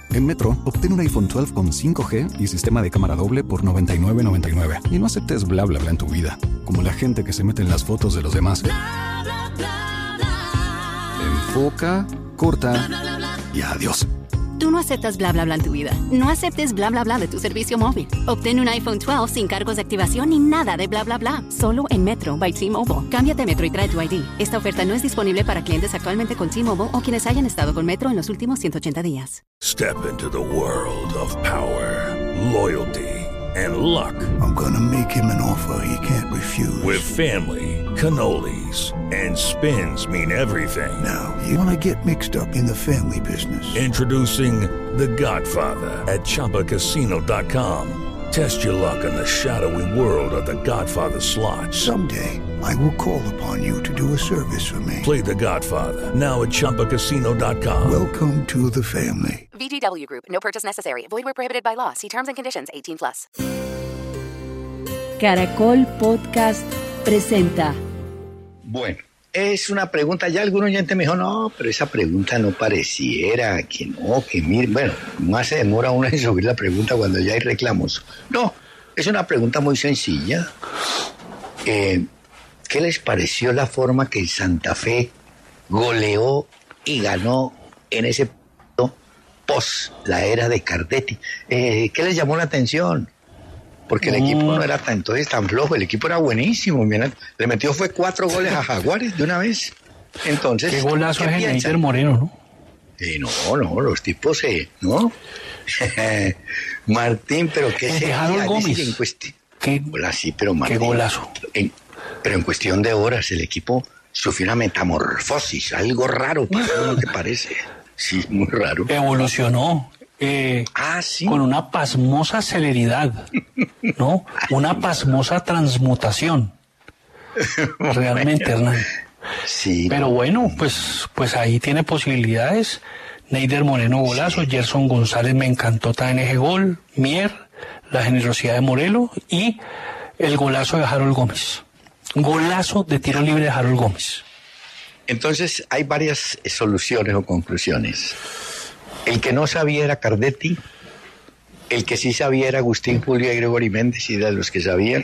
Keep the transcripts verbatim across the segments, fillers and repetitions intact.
En Metro, obtén un iPhone doce con cinco G y sistema de cámara doble por noventa y nueve noventa y nueve. Y no aceptes bla bla bla en tu vida, como la gente que se mete en las fotos de los demás. Bla, bla, bla, bla. Enfoca, corta Bla, bla, bla, bla. y adiós. Tú no aceptas bla bla bla en tu vida. No aceptes bla bla bla de tu servicio móvil. Obtén un iPhone doce sin cargos de activación ni nada de bla bla bla. Solo en Metro by T-Mobile. Cámbiate a Metro y trae tu I D. Esta oferta no es disponible para clientes actualmente con T-Mobile o quienes hayan estado con Metro en los últimos ciento ochenta días. Step into the world of power, loyalty, and luck. I'm gonna make him an offer he can't refuse. With family, cannolis, and spins mean everything. Now, you wanna get mixed up in the family business. Introducing The Godfather at Chumba Casino dot com. Test your luck in the shadowy world of The Godfather slot. Someday, I will call upon you to do a service for me. Play The Godfather, now at Chumba Casino dot com. Welcome to the family. V G W Group. No purchase necessary. Void where prohibited by law. See terms and conditions. eighteen plus. Caracol Podcast presenta. Bueno, es una pregunta. Ya algún oyente me dijo, no, pero esa pregunta no pareciera, que no, que mire. Bueno, más se demora uno en subir la pregunta cuando ya hay reclamos. No, es una pregunta muy sencilla. Eh, ¿Qué les pareció la forma que Santa Fe goleó y ganó en ese post la era de Cardetti? Eh, ¿Qué les llamó la atención? Porque el mm. equipo no era tan, entonces tan flojo, el equipo era buenísimo. Mira, le metió fue cuatro goles a Jaguares de una vez. Entonces, qué golazo es el Neider Moreno, ¿no? Eh, no, no, los tipos, eh, ¿no? Martín, pero qué se Harold Gómez. En cuesti- ¿Qué, Hola, sí, pero Martín, qué golazo. En, pero en cuestión de horas el equipo sufrió una metamorfosis, algo raro, ¿no te parece? Sí, muy raro. Evolucionó. Eh, ah, sí. Con una pasmosa celeridad, ¿no? Una pasmosa transmutación. Realmente, Hernán. Sí. Pero bueno, pues, pues ahí tiene posibilidades. Neider Moreno, golazo. Sí. Gerson González me encantó también ese gol. Mier, la generosidad de Morelo y el golazo de Harold Gómez. Golazo de tiro libre de Harold Gómez. Entonces hay varias soluciones o conclusiones. El que no sabía era Cardetti, el que sí sabía era Agustín Julio y Gregory Méndez, y de los que sabían.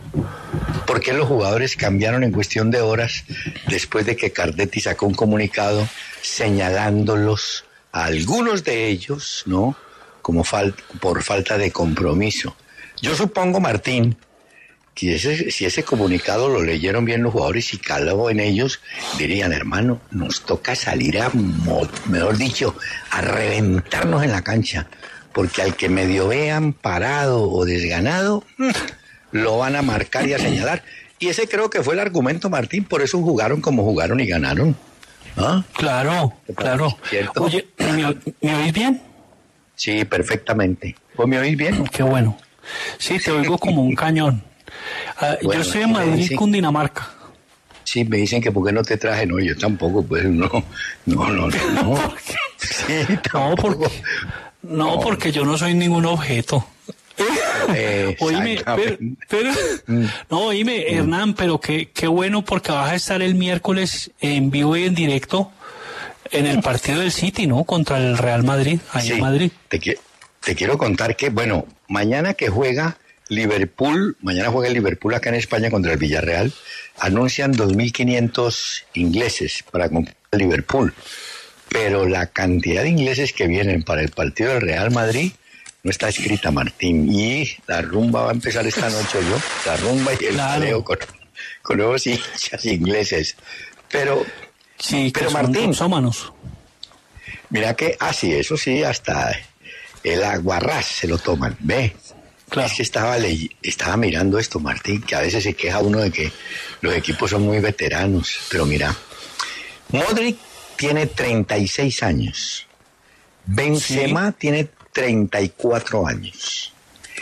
¿Por qué los jugadores cambiaron en cuestión de horas después de que Cardetti sacó un comunicado señalándolos a algunos de ellos, ¿no? Como fal- por falta de compromiso? Yo supongo, Martín, que ese, si ese comunicado lo leyeron bien los jugadores y caló en ellos, dirían, hermano, nos toca salir a, mejor dicho, a reventarnos en la cancha, porque al que medio vean parado o desganado, lo van a marcar y a señalar. Y ese creo que fue el argumento, Martín, por eso jugaron como jugaron y ganaron. ¿Ah? Claro, claro. ¿Cierto? Oye, ¿me, ¿me oís bien? Sí, perfectamente. ¿Vos me oís bien? Qué bueno. Sí, te oigo como un cañón. Uh, bueno, yo estoy en Madrid, dicen, Cundinamarca. Sí, me dicen que por qué no te traje, no, yo tampoco, pues no, no, no, no. no. Sí, no, porque, no, no, porque yo no soy ningún objeto. Eh, oíme, pero, pero mm. no, oíme, mm. Hernán, pero qué, qué bueno, porque vas a estar el miércoles en vivo y en directo en el partido del City, ¿no? Contra el Real Madrid, ahí sí, en Madrid. Te, te quiero contar que, bueno, mañana que juega Liverpool, mañana juega el Liverpool acá en España contra el Villarreal, anuncian dos mil quinientos ingleses para comprar el Liverpool, pero la cantidad de ingleses que vienen para el partido del Real Madrid no está escrita, Martín, y la rumba va a empezar esta noche, yo, la rumba y el jaleo con, con nuevos hinchas ingleses, pero, sí, pero Martín, sómanos. Mira que, ah sí, eso sí, hasta el aguarrás se lo toman, ve. Claro. Es que estaba, le- estaba mirando esto, Martín, que a veces se queja uno de que los equipos son muy veteranos, pero mira, Modric tiene treinta y seis años, Benzema sí. tiene treinta y cuatro años,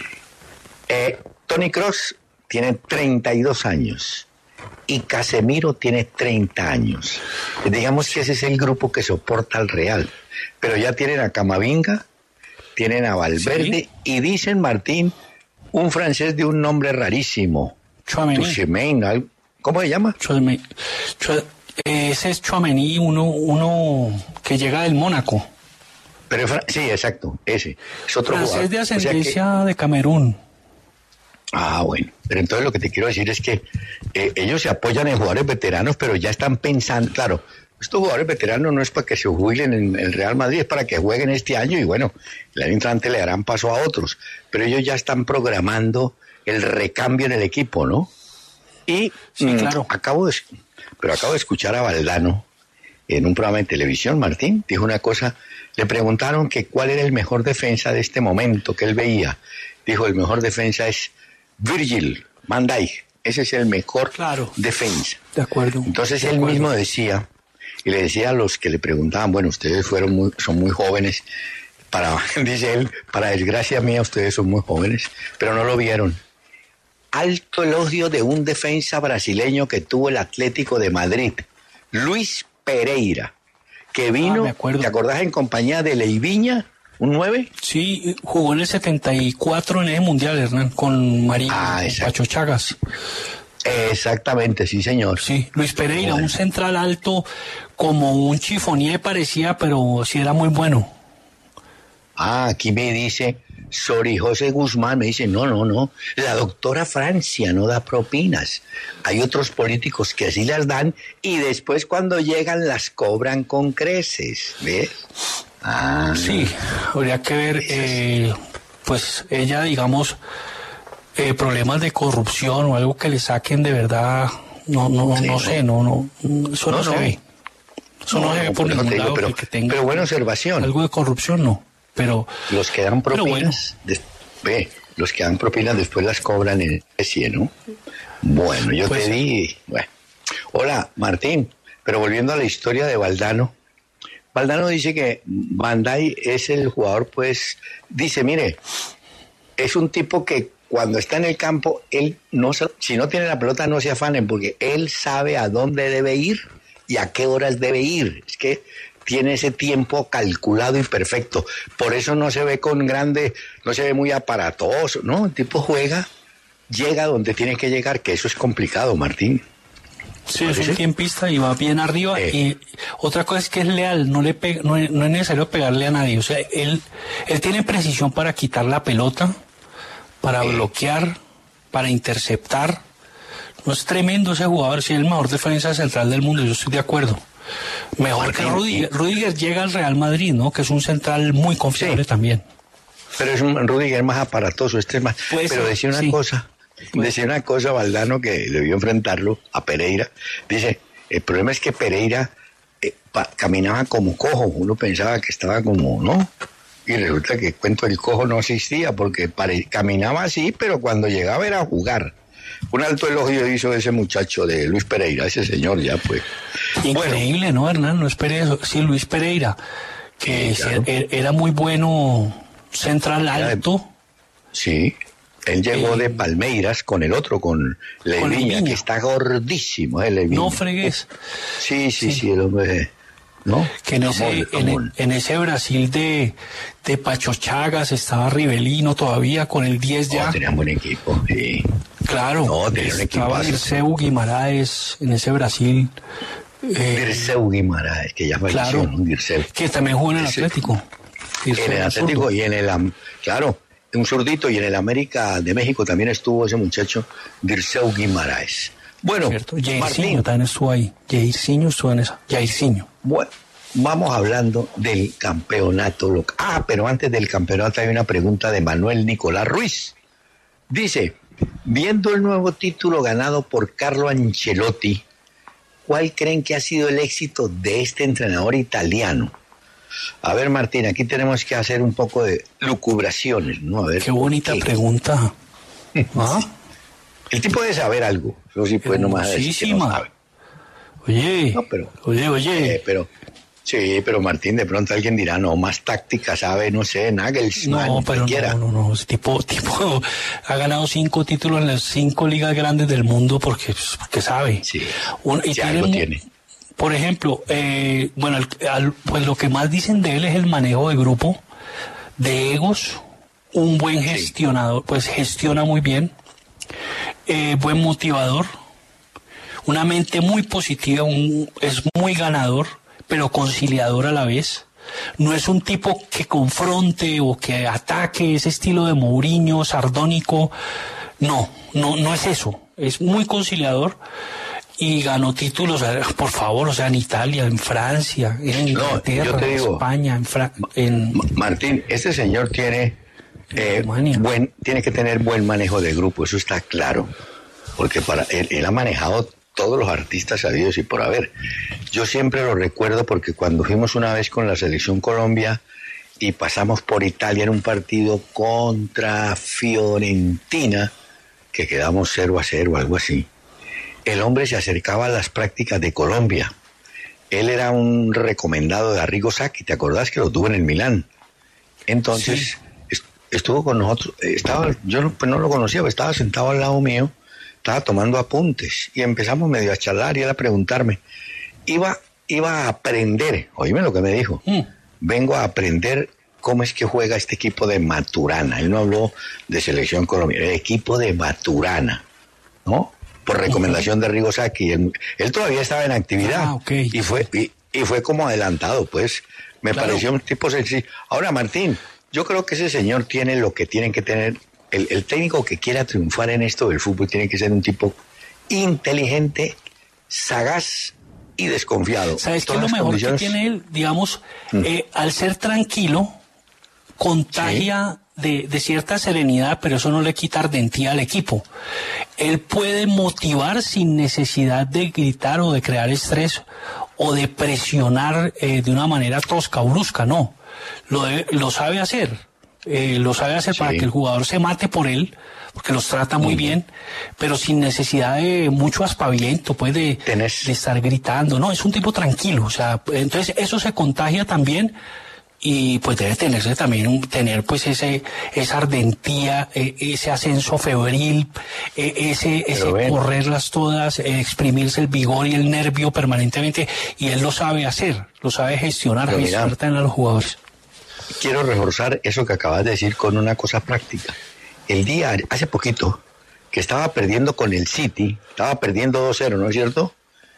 eh, Toni Kroos tiene treinta y dos años y Casemiro tiene treinta años. Digamos que ese es el grupo que soporta al Real, pero ya tienen a Camavinga, tienen a Valverde ¿sí? y dicen, Martín, un francés de un nombre rarísimo. Tchouaméni. ¿Cómo se llama? Tchouaméni. Ese es Tchouaméni, uno, uno que llega del Mónaco. Pero sí, exacto, ese. Es otro Francés jugador. de ascendencia O sea que, de Camerún. Ah, bueno. Pero entonces lo que te quiero decir es que eh, ellos se apoyan en jugadores veteranos, pero ya están pensando, claro, estos jugadores veteranos no es para que se jubilen en el Real Madrid, es para que jueguen este año y bueno, el año entrante le darán paso a otros. Pero ellos ya están programando el recambio en el equipo, ¿no? Y sí, mm, claro. acabo de, pero acabo de escuchar a Valdano en un programa de televisión, Martín, dijo una cosa, le preguntaron que cuál era el mejor defensa de este momento que él veía. Dijo, el mejor defensa es Virgil van Dijk, ese es el mejor claro. defensa. De acuerdo. Entonces de él acuerdo. mismo decía, y le decía a los que le preguntaban, bueno, ustedes fueron muy, son muy jóvenes, para, dice él, para desgracia mía, ustedes son muy jóvenes, pero no lo vieron. Alto elogio de un defensa brasileño que tuvo el Atlético de Madrid, Luis Pereira, que vino, ah, me acuerdo. ¿te acordás? En compañía de Leiviña, un nueve. Sí, jugó en el setenta y cuatro en ese mundial, Hernán, con María Ah, Pacho Chagas. Exactamente, sí, señor. Sí, Luis Pereira, Bueno. un central alto, como un chifonier parecía, pero sí era muy bueno. Ah, aquí me dice, Sori José Guzmán, me dice, no, no, no, la doctora Francia no da propinas. Hay otros políticos que así las dan y después cuando llegan las cobran con creces, ¿ves? Ah, Sí, habría que ver, eh, pues ella, digamos, eh, problemas de corrupción o algo que le saquen de verdad, no, no, Sí, no no. sé, no, no, eso no, No, se no. ve. Eso no, No, se ve no, por por eso ningún te digo, lado pero- que, que tenga pero buena observación. algo de corrupción, no, pero los que dan Pero propinas, des- ve, los que dan propinas después las cobran en especie, ¿no? Bueno, yo Pues- te di, bueno. Hola, Martín, pero volviendo a la historia de Valdano, Valdano dice que Van Dijk es el jugador, pues, dice, mire, es un tipo que cuando está en el campo, él no, se- si no tiene la pelota no se afanen, porque él sabe a dónde debe ir y a qué horas debe ir. Es que tiene ese tiempo calculado y perfecto. Por eso no se ve con grande, no se ve muy aparatoso, ¿no? El tipo juega, llega donde tiene que llegar, que eso es complicado, Martín. sí, es ¿Parece? un tiempista y va bien arriba. Eh. Y otra cosa es que es leal, no le pe- no, es, no es necesario pegarle a nadie. O sea, él, él tiene precisión para quitar la pelota, para Eh. bloquear, para interceptar. No es tremendo ese jugador, sí, es el mejor defensa central del mundo, yo estoy de acuerdo. Mejor que Martín, Rudiger. Rudiger llega al Real Madrid, ¿no? Que es un central muy confiable Sí. también. Pero es un Rudiger más aparatoso, este es más. Puede Pero ser, decía una sí. cosa, decía una cosa Valdano que debió enfrentarlo a Pereira. Dice, el problema es que Pereira eh, pa- caminaba como cojo, uno pensaba que estaba como, ¿no? Y resulta que el cuento del cojo no existía porque pare- caminaba así, pero cuando llegaba era a jugar. Un alto elogio hizo ese muchacho de Luis Pereira, ese señor ya pues. Increíble, ¿no, Hernán? No esperé eso. Sí, Luis Pereira, que Sí, claro. se- era muy bueno, central Era de- alto. Sí, él llegó Eh, de Palmeiras con el otro, con Leiviña, Leiviña. que está gordísimo, eh, Leiviña. No fregues. Sí, sí, Sí. sí, el hombre, ¿no? Que en ese, Jamón, en, jamón. en ese Brasil de, de Pacho Chagas estaba Rivelino todavía con el diez ya. No, tenía buen equipo, sí. Claro. No, tenía un estaba equipazo. Dirceu Guimaraes en ese Brasil. eh, Dirceu Guimaraes, que ya falleció, claro. ¿no? Dirceu. que también jugó en el Ese- Atlético. Dirceu, En el el Atlético zurdo. y en el, am- claro, un zurdito, y en el América de México también estuvo ese muchacho, Dirceu Guimaraes. Bueno, Cierto. Jairzinho Martín, también estuvo ahí. Jairzinho estuvo en esa. Jairzinho. bueno, vamos hablando del campeonato local. Ah, pero antes del campeonato hay una pregunta de Manuel Nicolás Ruiz. Dice, viendo el nuevo título ganado por Carlo Ancelotti, ¿cuál creen que ha sido el éxito de este entrenador italiano? A ver, Martín, aquí tenemos que hacer un poco de lucubraciones, ¿no? A ver, Qué bonita ¿qué? pregunta. ¿Ah? El tipo debe saber algo. Eso sí, pues no más decir que no Hermosísima. sabe. Oye, No, pero- oye, oye. Eh, pero, sí, pero Martín, de pronto alguien dirá, no, más táctica sabe, no sé, Nagelsmann, No, pero cualquiera. no, no, no. Ese tipo, tipo ha ganado cinco títulos en las cinco ligas grandes del mundo porque, pues, porque sabe. Sí, Un- y sí, tiene algo mu- tiene. Por ejemplo, eh, bueno, el- al- pues lo que más dicen de él es el manejo de grupo, de egos, un buen gestionador, pues gestiona muy bien, eh, buen motivador, una mente muy positiva, un- es muy ganador, pero conciliador a la vez. No es un tipo que confronte o que ataque ese estilo de Mourinho, sardónico. No, no, no es eso. Es muy conciliador y ganó títulos, por favor, o sea, en Italia, en Francia, en Inglaterra, no, en España, en, Fra en Martín, este señor tiene eh, buen, tiene que tener buen manejo de grupo, eso está claro, porque para él, él ha manejado todos los artistas sabidos y por haber. Yo siempre lo recuerdo porque cuando fuimos una vez con la Selección Colombia y pasamos por Italia en un partido contra Fiorentina, que quedamos cero a cero o algo así, el hombre se acercaba a las prácticas de Colombia. Él era un recomendado de Arrigo Sacchi, ¿te acordás que lo tuvo en el Milán? Entonces, sí. est estuvo con nosotros, estaba, yo no, pues no lo conocía, pero estaba sentado al lado mío, estaba tomando apuntes, y empezamos medio a charlar y él a preguntarme. Iba, iba a aprender, oíme lo que me dijo, mm. vengo a aprender cómo es que juega este equipo de Maturana. Él no habló de Selección Colombia, el equipo de Maturana, ¿no? Por recomendación de Arrigo Sacchi. Él, él todavía estaba en actividad. Ah, okay. y, fue, y, y fue como adelantado, pues. Me claro. pareció un tipo sencillo. Ahora, Martín, yo creo que ese señor tiene lo que tienen que tener. El, el técnico que quiera triunfar en esto del fútbol tiene que ser un tipo inteligente, sagaz y desconfiado. ¿Sabes qué es lo mejor condiciones? que tiene él? Digamos, mm. eh, al ser tranquilo, contagia... ¿Sí? De, de cierta serenidad, pero eso no le quita ardentía al equipo. Él puede motivar sin necesidad de gritar o de crear estrés o de presionar eh, de una manera tosca o brusca, no. Lo, de, lo sabe hacer, eh, lo sabe hacer sí. para que el jugador se mate por él, porque los trata muy mm. bien, pero sin necesidad de mucho aspaviento, pues de, de estar gritando. No, es un tipo tranquilo, o sea, entonces eso se contagia también. Y pues debe tenerse también tener pues ese esa ardentía, eh, ese ascenso febril, eh, ese ese correrlas todas, eh, exprimirse el vigor y el nervio permanentemente, y él lo sabe hacer, lo sabe gestionar, gestionar a los jugadores. Quiero reforzar eso que acabas de decir con una cosa práctica. El día, hace poquito, que estaba perdiendo con el City, estaba perdiendo dos cero, ¿no es cierto?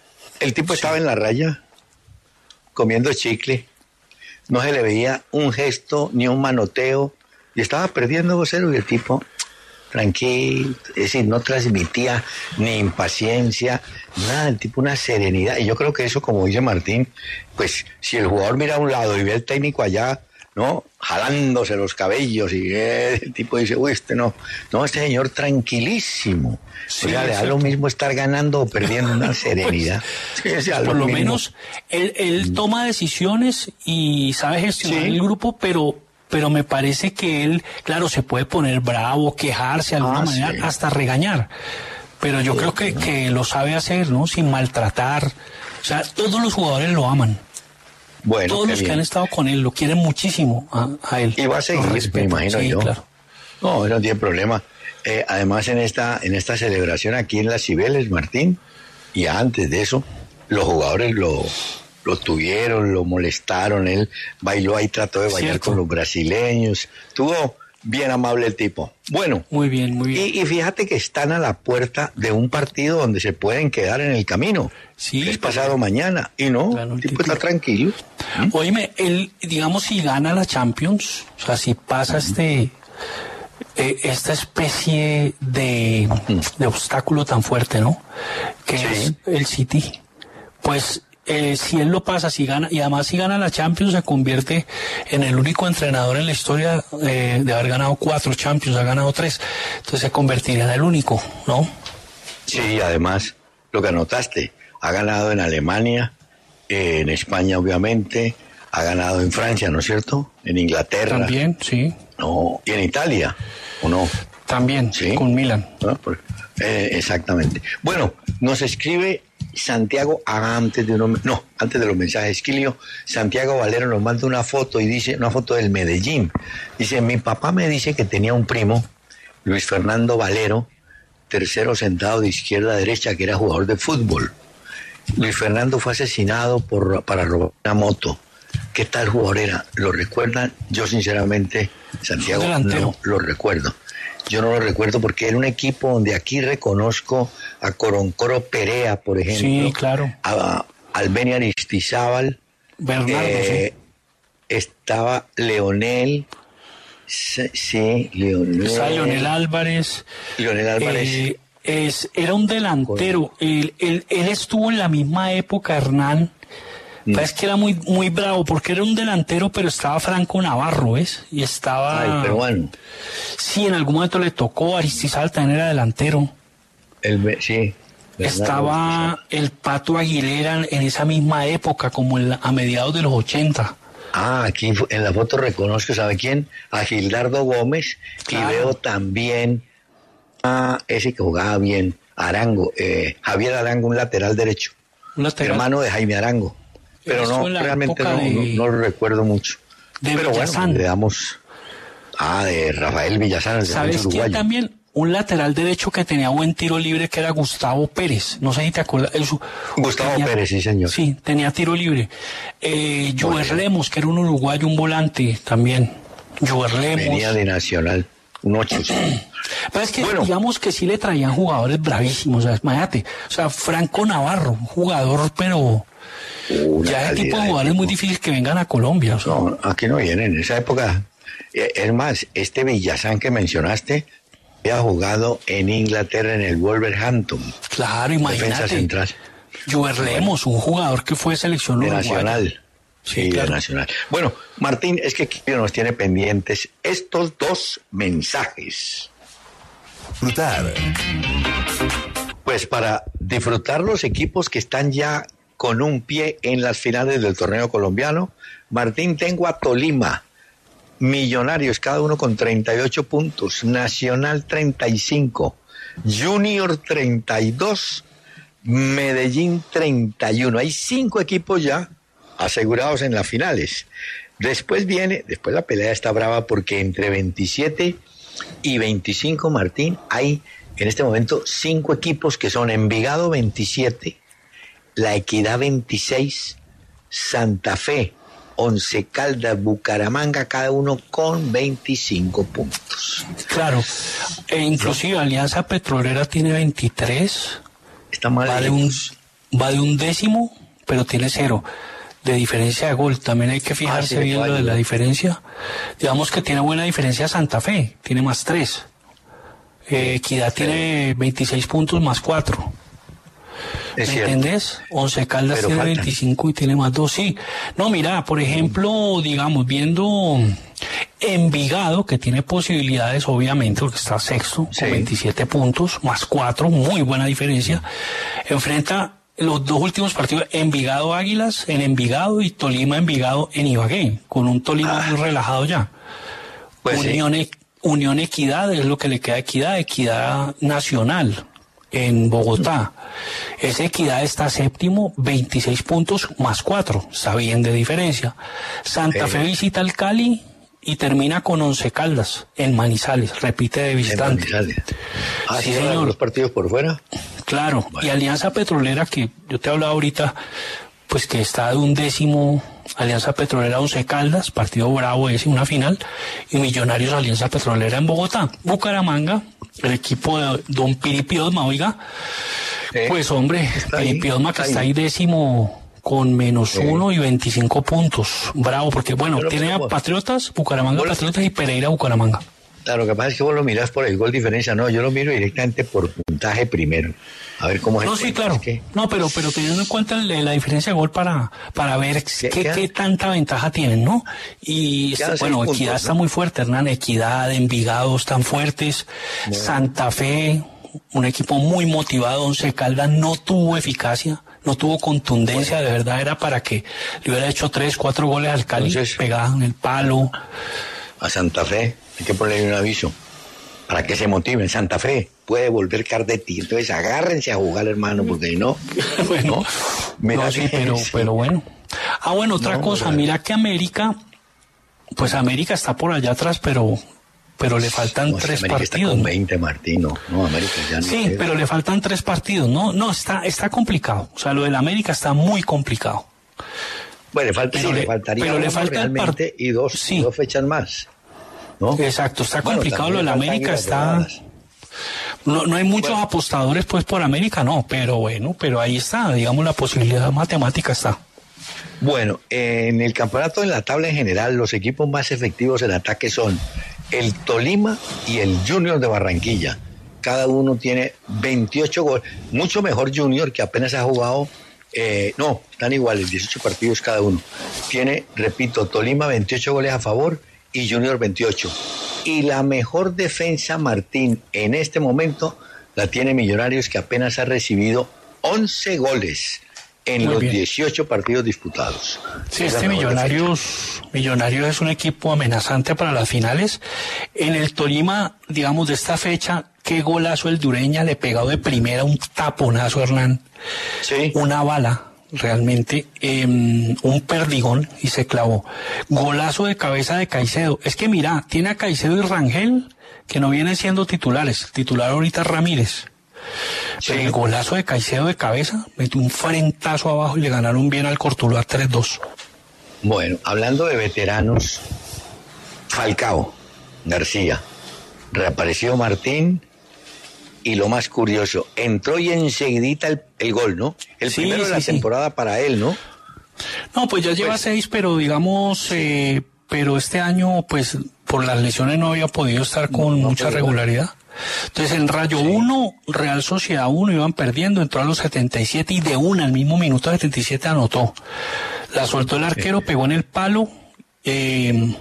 El tipo sí. estaba en la raya, comiendo chicle. No se le veía un gesto ni un manoteo y estaba perdiendo dos cero y el tipo tranquilo, es decir, no transmitía ni impaciencia, nada, el tipo una serenidad. Y yo creo que eso, como dice Martín, pues si el jugador mira a un lado y ve al técnico allá, ¿no? Jalándose los cabellos y eh, el tipo dice, uy, este no, no, este señor tranquilísimo. Sí, o sea, le da lo mismo estar ganando o perdiendo, una serenidad. Pues, sí, o sea, por lo lo mismo. menos él, él toma decisiones y sabe gestionar sí. el grupo, pero pero me parece que él, claro, se puede poner bravo, quejarse de alguna ah, manera, sí. hasta regañar. Pero yo sí, creo que, no. que lo sabe hacer, ¿no? Sin maltratar. O sea, todos los jugadores lo aman. Bueno, todos los bien. que han estado con él lo quieren muchísimo a, a él. Y va a seguir, me imagino sí, yo. Claro. No, no tiene problema. Eh, además, en esta, en esta celebración aquí en Las Cibeles, Martín, y antes de eso, los jugadores lo, lo tuvieron, lo molestaron, él bailó ahí, trató de bailar Cierto. con los brasileños, estuvo bien amable el tipo. Bueno, muy bien, muy bien. Y, y fíjate que están a la puerta de un partido donde se pueden quedar en el camino. Sí. Es pasado mañana, y no, claro, el tipo, tipo está tranquilo. ¿Mm? Óyeme, él, digamos, si gana la Champions, o sea, si pasa este... Eh, esta especie de, de obstáculo tan fuerte, ¿no? Que sí. es el City. Pues eh, si él lo pasa, si gana, y además si gana la Champions, se convierte en el único entrenador en la historia eh, de haber ganado cuatro Champions, ha ganado tres. Entonces se convertiría en el único, ¿no? Sí, además, lo que anotaste, ha ganado en Alemania, eh, en España obviamente, ha ganado en Francia, ¿no es cierto? En Inglaterra. También, sí. No, y en Italia, ¿o no? También, ¿sí? Con Milan. ¿No? Eh, exactamente. Bueno, nos escribe Santiago, antes de, uno, no, antes de los mensajes, Esquilio, Santiago Valero nos manda una foto y dice, una foto del Medellín. Dice, mi papá me dice que tenía un primo, Luis Fernando Valero, tercero sentado de izquierda a derecha, que era jugador de fútbol. Luis Fernando fue asesinado por, para robar una moto. ¿Qué tal jugador era? ¿Lo recuerdan? Yo sinceramente, Santiago, no lo recuerdo. Yo no lo recuerdo porque era un equipo donde aquí reconozco a Coroncoro Perea, por ejemplo. Sí, claro. A Albenia Aristizábal. Bernardo, eh, sí. estaba Leonel, sí, Leonel. Está Leonel Álvarez. Leonel Álvarez. Eh, es, era un delantero. Él, él, él estuvo en la misma época, Hernán. Mm. Es que era muy, muy bravo, porque era un delantero, pero estaba Franco Navarro, ¿ves? Y estaba... Ay, pero bueno. Sí, en algún momento le tocó, Aristizábal también era delantero. El, sí. Estaba el Pato Aguilera en esa misma época, como en la, a mediados de los ochenta. Ah, aquí en la foto reconozco, ¿sabe quién? A Gildardo Gómez. Claro. Y veo también a ese que jugaba bien, Arango, eh, Javier Arango, un lateral derecho. Un lateral. Hermano de Jaime Arango. Pero no, realmente no, de... no, no lo recuerdo mucho. De Pero Villazán. Bueno, le damos... Ah, de Rafael Villazán, el ¿sabes quién también? Un lateral derecho que tenía buen tiro libre, que era Gustavo Pérez. No sé si te acuerdas. Eso, Gustavo tenía, Pérez, sí, señor. Sí, tenía tiro libre. Eh, Jover Lemos, que era un uruguayo, un volante también. Jover Lemos. Venía de Nacional, un ocho. Sí. Pero es que bueno, digamos que sí le traían jugadores bravísimos. O sea, imagínate. O sea, Franco Navarro, un jugador, pero... ya ese tipo de jugadores es muy difícil que vengan a Colombia. O sea. No, aquí no vienen. En esa época... Es más, este Villazán que mencionaste... había jugado en Inglaterra en el Wolverhampton. Claro, imagínate. Defensa central. Jover Lemos, un jugador que fue selección de uruguaya. Nacional. Sí, sí, claro. De Nacional. Bueno, Martín, es que Kiro nos tiene pendientes estos dos mensajes. Disfrutar. Pues para disfrutar los equipos que están ya con un pie en las finales del torneo colombiano, Martín, tengo a Tolima. Millonarios, cada uno con treinta y ocho puntos, Nacional treinta y cinco, Junior treinta y dos, Medellín treinta y uno. Hay cinco equipos ya asegurados en las finales. Después viene, después la pelea está brava porque entre veintisiete y veinticinco, Martín, hay en este momento cinco equipos que son Envigado veintisiete, La Equidad veintiséis, Santa Fe, Once Caldas, Bucaramanga, cada uno con veinticinco puntos. Claro, e inclusive ¿no? Alianza Petrolera tiene veintitrés. Está mal. Va de, un, va de un décimo, pero tiene cero de diferencia de gol. También hay que fijarse ah, sí, bien lo de la diferencia. Digamos que tiene buena diferencia Santa Fe, tiene más tres. Eh, Equidad sí. tiene veintiséis puntos más cuatro. ¿Me entendés? Once Caldas pero tiene faltan. veinticinco y tiene más dos, sí. No, mira, por ejemplo, digamos, viendo Envigado, que tiene posibilidades, obviamente, porque está sexto, sí. con veintisiete puntos, más cuatro, muy buena diferencia. Enfrenta los dos últimos partidos, Envigado Águilas en Envigado y Tolima Envigado en Ibagué, con un Tolima ah. muy relajado ya. Pues Unión, sí. Unión Equidad es lo que le queda a Equidad, Equidad Nacional en Bogotá. Esa Equidad está séptimo, veintiséis puntos más cuatro, está bien de diferencia. Santa eh. Fe visita al Cali y termina con Once Caldas en Manizales, repite de visitante. Ah, sí, señor. ¿Los partidos por fuera? Claro, bueno. Y Alianza Petrolera, que yo te he hablado ahorita, pues que está de un décimo, Alianza Petrolera Once Caldas, partido bravo ese, una final, y Millonarios Alianza Petrolera en Bogotá. Bucaramanga, el equipo de don Piri Piedma, oiga, eh, pues hombre, Piri Piedma que está ahí décimo con menos eh. uno y veinticinco puntos. Bravo, porque bueno, pero tiene a Patriotas, Bucaramanga Patriotas y Pereira Bucaramanga. Claro, lo que pasa es que vos lo mirás por el gol diferencia, no, yo lo miro directamente por puntaje primero. A ver cómo es. No, sí, claro. Es que... No, pero pero teniendo en cuenta la, la diferencia de gol para para ver qué, qué, qué tanta ventaja tienen, ¿no? Y bueno, puntos, Equidad ¿no? está muy fuerte, Hernán. Equidad, Envigado están fuertes. Bueno. Santa Fe, un equipo muy motivado. Once Caldas no tuvo eficacia, no tuvo contundencia. Bueno. De verdad era para que le hubiera hecho tres, cuatro goles al Cali, entonces, pegado en el palo. A Santa Fe hay que ponerle un aviso para que se motiven. Santa Fe puede volver Cardetti, entonces agárrense a jugar, hermano, porque no, bueno, no, no sí, pero, sí. pero bueno. Ah, bueno, otra no, cosa, mira que América, pues América está por allá atrás, pero pero le faltan no, tres América partidos. Está con veinte, Martino. No, América ya no Sí, queda. Pero le faltan tres partidos, no, no, está, está complicado. O sea, lo del América está muy complicado. Bueno, le falta, pero sí, le, le faltaría pero uno le falta realmente el part... y dos, sí. y dos fechas más. ¿No? Exacto, está bueno, complicado lo del América, está... No, no hay muchos bueno. apostadores pues por América, no, pero bueno, pero ahí está, digamos, la posibilidad matemática está. Bueno, en el campeonato, en la tabla en general, los equipos más efectivos en ataque son el Tolima y el Junior de Barranquilla. Cada uno tiene veintiocho goles. Mucho mejor Junior, que apenas ha jugado, eh, no, están iguales, dieciocho partidos cada uno. Tiene, repito, Tolima veintiocho goles a favor y Junior veintiocho. Y la mejor defensa, Martín, en este momento la tiene Millonarios, que apenas ha recibido once goles en Muy los bien. dieciocho partidos disputados. Sí, es este Millonarios, Millonarios es un equipo amenazante para las finales. En el Tolima, digamos, de esta fecha, qué golazo el Dureña, le pegado de primera un taponazo, Hernán. Sí. Una bala, realmente, eh, un perdigón, y se clavó. Golazo de cabeza de Caicedo. Es que mira, tiene a Caicedo y Rangel, que no vienen siendo titulares. Titular ahorita Ramírez. Sí. Pero el golazo de Caicedo de cabeza, metió un frentazo abajo y le ganaron bien al Cortuluá tres dos. Bueno, hablando de veteranos, Falcao, García, reapareció Martín, y lo más curioso, entró y enseguidita el, el gol, ¿no? El sí, primero sí, de la sí. temporada para él, ¿no? No, pues ya lleva pues, seis, pero digamos, eh, pero este año, pues, por las lesiones no había podido estar con no, mucha no regularidad. Entonces en Rayo uno, sí. Real Sociedad uno, iban perdiendo, entró a los setenta y siete y de una, al mismo minuto setenta y siete anotó. La soltó el arquero, sí. pegó en el palo eh,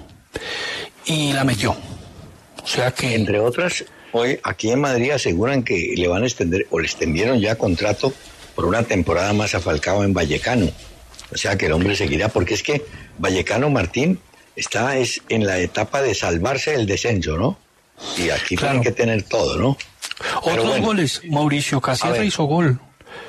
y la metió. O sea que... Entre otras, hoy aquí en Madrid aseguran que le van a extender, o le extendieron ya contrato por una temporada más a Falcao en Vallecano. O sea que el hombre seguirá, porque es que Vallecano, Martín, está es en la etapa de salvarse del descenso, ¿no? Y aquí claro. tienen que tener todo, ¿no? Otros bueno, goles, Mauricio Casierra hizo gol.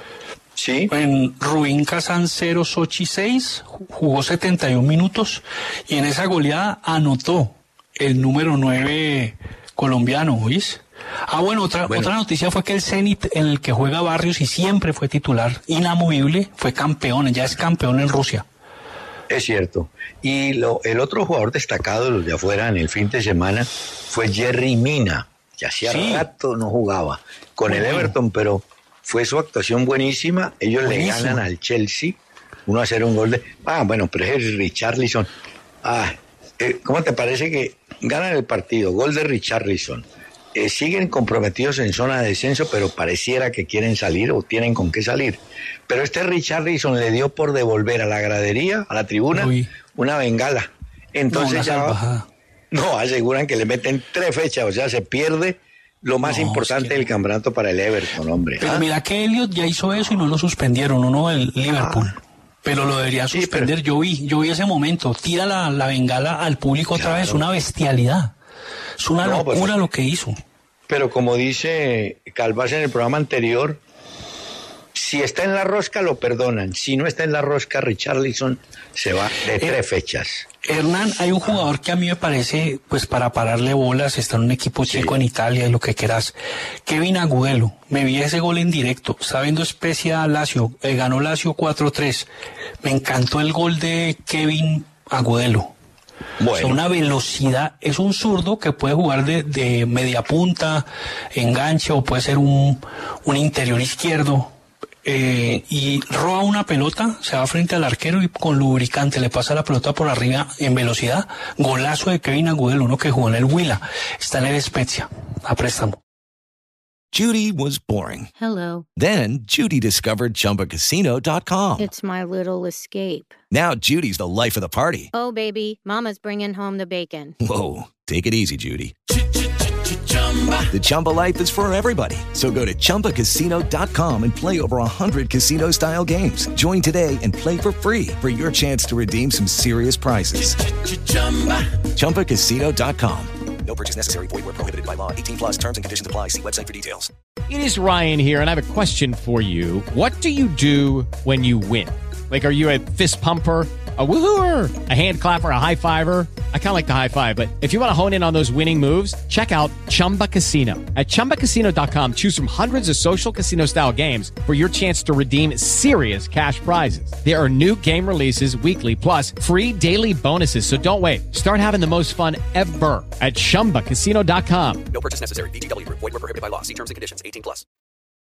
Sí. En Rubín Kazán cero, Sochi seis, jugó setenta y un minutos y en esa goleada anotó el número nueve colombiano, ¿oís? Ah, bueno, otra, bueno. otra noticia fue que el Zenit, en el que juega Barrios y siempre fue titular, inamovible, fue campeón, ya es campeón en Rusia. Es cierto. Y lo, el otro jugador destacado de los de afuera en el fin de semana fue Jerry Mina, que hacía sí. rato no jugaba con Muy el bueno. Everton, pero fue su actuación buenísima. Ellos Buenísimo. le ganan al Chelsea uno a cero, un gol de... Ah, bueno, pero es Richarlison. Ah, eh, ¿cómo te parece que ganan el partido? Gol de Richarlison. Eh, siguen comprometidos en zona de descenso, pero pareciera que quieren salir o tienen con qué salir. Pero este Richarlison le dio por devolver a la gradería, a la tribuna, Uy. una bengala. Entonces no, ya salvajada. no aseguran que le meten tres fechas, o sea, se pierde lo más no, importante es que... del campeonato para el Everton, hombre. Pero ¿ah? mira que Elliot ya hizo eso y no lo suspendieron, uno el Liverpool. Ah. Pero lo deberían suspender. Sí, pero... Yo vi, yo vi ese momento. Tira la, la bengala al público claro. otra vez, una bestialidad. Es una no, locura pues, lo que hizo. Pero como dice Calvás en el programa anterior, si está en la rosca lo perdonan. Si no está en la rosca, Richarlison se va de eh, tres fechas. Hernán, hay un jugador que a mí me parece, pues para pararle bolas, está en un equipo checo sí. en Italia y lo que quieras. Kevin Agudelo, me vi ese gol en directo, está viendo Spezia Lazio, eh, ganó Lazio cuatro tres. Me encantó el gol de Kevin Agudelo. Bueno. O sea, una velocidad, es un zurdo que puede jugar de, de media punta, enganche, o puede ser un, un interior izquierdo, eh, y roba una pelota, se va frente al arquero y con lubricante le pasa la pelota por arriba en velocidad. Golazo de Kevin Agudelo, uno que jugó en el Huila, está en el Spezia, a préstamo. Judy was boring. Hello. Then Judy discovered Chumba Casino dot com. It's my little escape. Now Judy's the life of the party. Oh, baby, mama's bringing home the bacon. Whoa, take it easy, Judy. The Chumba life is for everybody. So go to Chumba Casino dot com and play over one hundred casino-style games. Join today and play for free for your chance to redeem some serious prizes. Chumba Casino dot com. No purchase necessary. Void where prohibited by law. eighteen plus terms and conditions apply. See website for details. It is Ryan here, and I have a question for you. What do you do when you win? Like, are you a fist pumper, a woohooer, a hand clapper, a high fiver? I kind of like the high five, but if you want to hone in on those winning moves, check out Chumba Casino. At Chumba Casino dot com, choose from hundreds of social casino-style games for your chance to redeem serious cash prizes. There are new game releases weekly, plus free daily bonuses, so don't wait. Start having the most fun ever at Chumba Casino dot com. No purchase necessary. V G W. Void where prohibited by law. See terms and conditions. eighteen plus.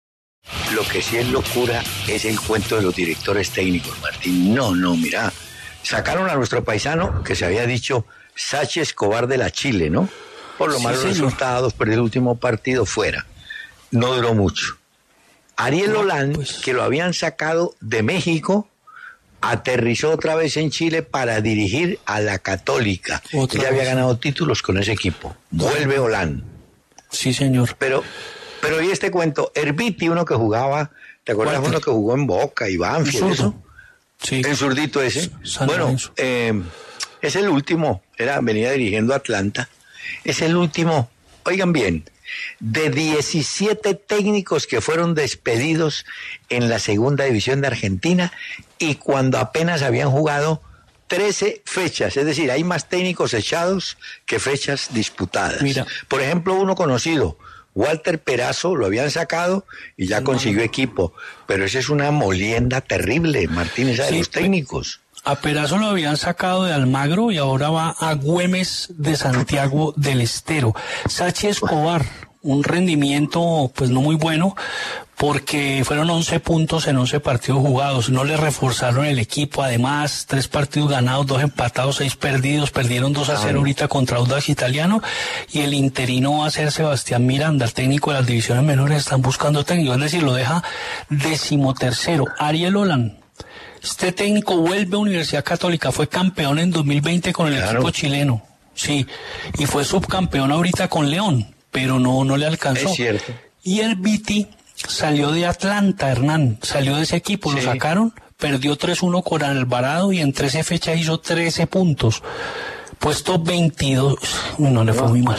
Lo que sí es locura es el cuento de los directores técnicos, Martín. No, no, mira, sacaron a nuestro paisano, que se había dicho Sachi Escobar de la Chile, ¿no? Por los sí, malos señor. resultados, pero el último partido fuera. No duró mucho. Ariel no, Holland, pues... que lo habían sacado de México, aterrizó otra vez en Chile para dirigir a la Católica. Otra ya había ganado títulos con ese equipo. Vuelve Holland. Sí, señor. Pero, pero y este cuento, Herbiti, uno que jugaba, ¿te acuerdas uno que jugó en Boca y Banfield? ¿Eso? Sí. El zurdito ese. San bueno, eh, es el último, era, venía dirigiendo Atlanta. Es el último, oigan bien, de diecisiete técnicos que fueron despedidos en la segunda división de Argentina y cuando apenas habían jugado trece fechas, es decir, hay más técnicos echados que fechas disputadas. Mira. Por ejemplo, uno conocido, Walter Perazo, lo habían sacado y ya consiguió equipo, pero esa es una molienda terrible, Martínez, de sí, los técnicos. A Perazo lo habían sacado de Almagro y ahora va a Güemes de Santiago del Estero. Sachi Escobar, un rendimiento pues no muy bueno, porque fueron once puntos en once partidos jugados, no le reforzaron el equipo, además tres partidos ganados, dos empatados, seis perdidos, perdieron dos a cero ahorita contra Audax Italiano, y el interino va a ser Sebastián Miranda, el técnico de las divisiones menores, están buscando técnico, es decir, lo deja decimotercero. Ariel Holland, este técnico vuelve a Universidad Católica, fue campeón en dos mil veinte con el claro. equipo chileno, sí, y fue subcampeón ahorita con León, pero no, no le alcanzó. Es cierto. Y el Viti salió de Atlanta, Hernán, salió de ese equipo, sí. Lo sacaron, perdió tres uno con Alvarado y en trece fechas hizo trece puntos. Puesto veintidós, no le fue no. muy mal.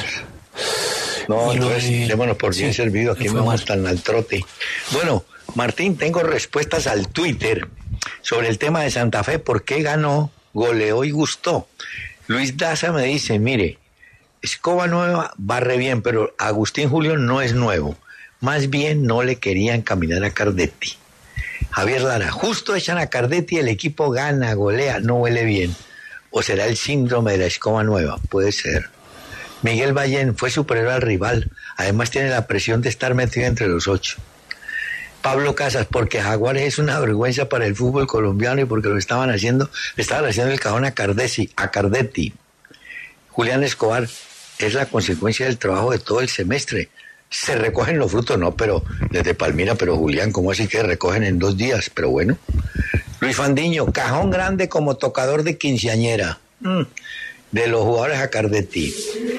No, entonces, démonos por bien sí, servido, aquí no vamos tan al trote. Bueno, Martín, tengo respuestas al Twitter sobre el tema de Santa Fe, por qué ganó, goleó y gustó. Luis Daza me dice, mire, Escoba Nueva barre bien, pero Agustín Julio no es nuevo. Más bien no le querían caminar a Cardetti. Javier Lara, justo echan a Cardetti, el equipo gana, golea, no huele bien. ¿O será el síndrome de la Escoba Nueva? Puede ser. Miguel Ballén fue superior al rival, además tiene la presión de estar metido entre los ocho. Pablo Casas, porque Jaguares es una vergüenza para el fútbol colombiano y porque lo estaban haciendo, le estaban haciendo el cajón a Cardetti, a Cardetti. Julián Escobar, es la consecuencia del trabajo de todo el semestre. Se recogen los frutos, no, pero desde Palmira, pero Julián, ¿cómo así que recogen en dos días? Pero bueno. Luis Fandiño, cajón grande como tocador de quinceañera. Mm, de los jugadores a Cardetti.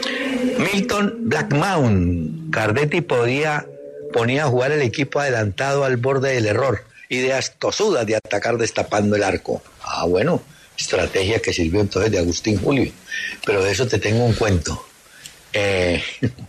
Milton Blackmount, Cardetti podía, ponía a jugar el equipo adelantado al borde del error. Ideas tosudas de atacar destapando el arco. Ah, bueno, estrategia que sirvió entonces de Agustín Julio. Pero de eso te tengo un cuento. Eh,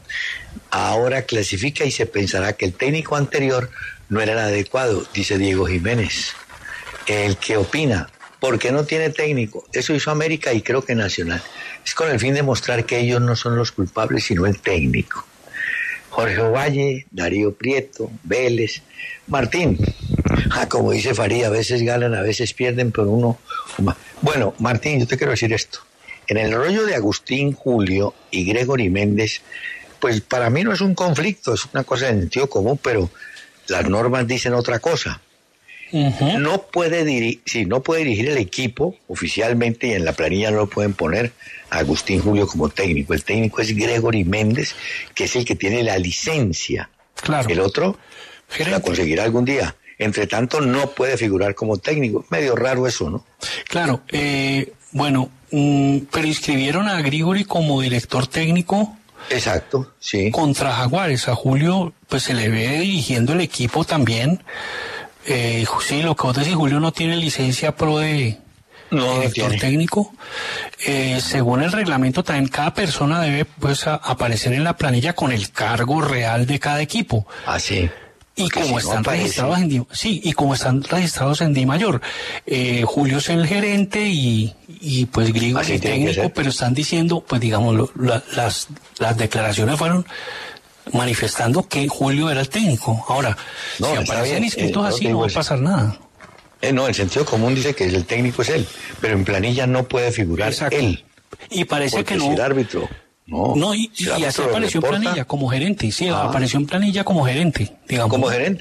ahora clasifica y se pensará que el técnico anterior no era el adecuado, dice Diego Jiménez. El que opina, ¿por qué no tiene técnico? Eso hizo América y creo que Nacional. Es con el fin de mostrar que ellos no son los culpables, sino el técnico. Jorge Ovalle, Darío Prieto, Vélez, Martín. Ah, como dice Faría, a veces ganan, a veces pierden, pero uno... Bueno, Martín, yo te quiero decir esto. En el rollo de Agustín Julio y Gregory Méndez, pues para mí no es un conflicto, es una cosa de sentido común, pero las normas dicen otra cosa. Uh-huh. No puede dirigir, sí, no puede dirigir el equipo oficialmente y en la planilla no lo pueden poner a Agustín Julio como técnico. El técnico es Gregory Méndez, que es el que tiene la licencia. Claro. El otro gerente. La conseguirá algún día. Entre tanto, no puede figurar como técnico. Medio raro eso, ¿no? Claro. Eh, bueno, mm, pero inscribieron a Gregory como director técnico. Exacto, sí. Contra Jaguares. A Julio, pues se le ve dirigiendo el equipo también. Eh, sí, lo que vos decís, Julio no tiene licencia pro de no, director no técnico. Eh, según el reglamento, también cada persona debe pues a, aparecer en la planilla con el cargo real de cada equipo. Ah, sí. Y como si están no registrados en Di, sí, y como están registrados en Di Mayor, eh, Julio es el gerente y, y pues Grigo es el técnico, pero están diciendo, pues digamos, lo, la, las, las declaraciones fueron manifestando que Julio era el técnico. Ahora, no, si aparecen inscritos eh, así, no, no va a pasar nada. Eh, no, el sentido común dice que el técnico es él, pero en planilla no puede figurar Exacto. él. Y parece que no. Si el árbitro. No, no y, y así apareció en planilla como gerente, sí, ah. apareció en planilla como gerente, digamos. ¿Como gerente?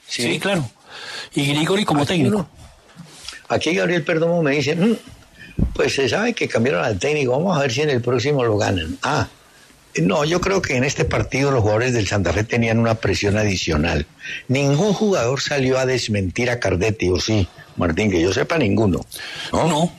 Sí, sí claro. Y Grigori como aquí técnico. No. Aquí Gabriel Perdomo me dice, mmm, pues se sabe que cambiaron al técnico, vamos a ver si en el próximo lo ganan. Ah, no, yo creo que en este partido los jugadores del Santa Fe tenían una presión adicional. Ningún jugador salió a desmentir a Cardetti, o sí, Martín, que yo sepa ninguno. No. no.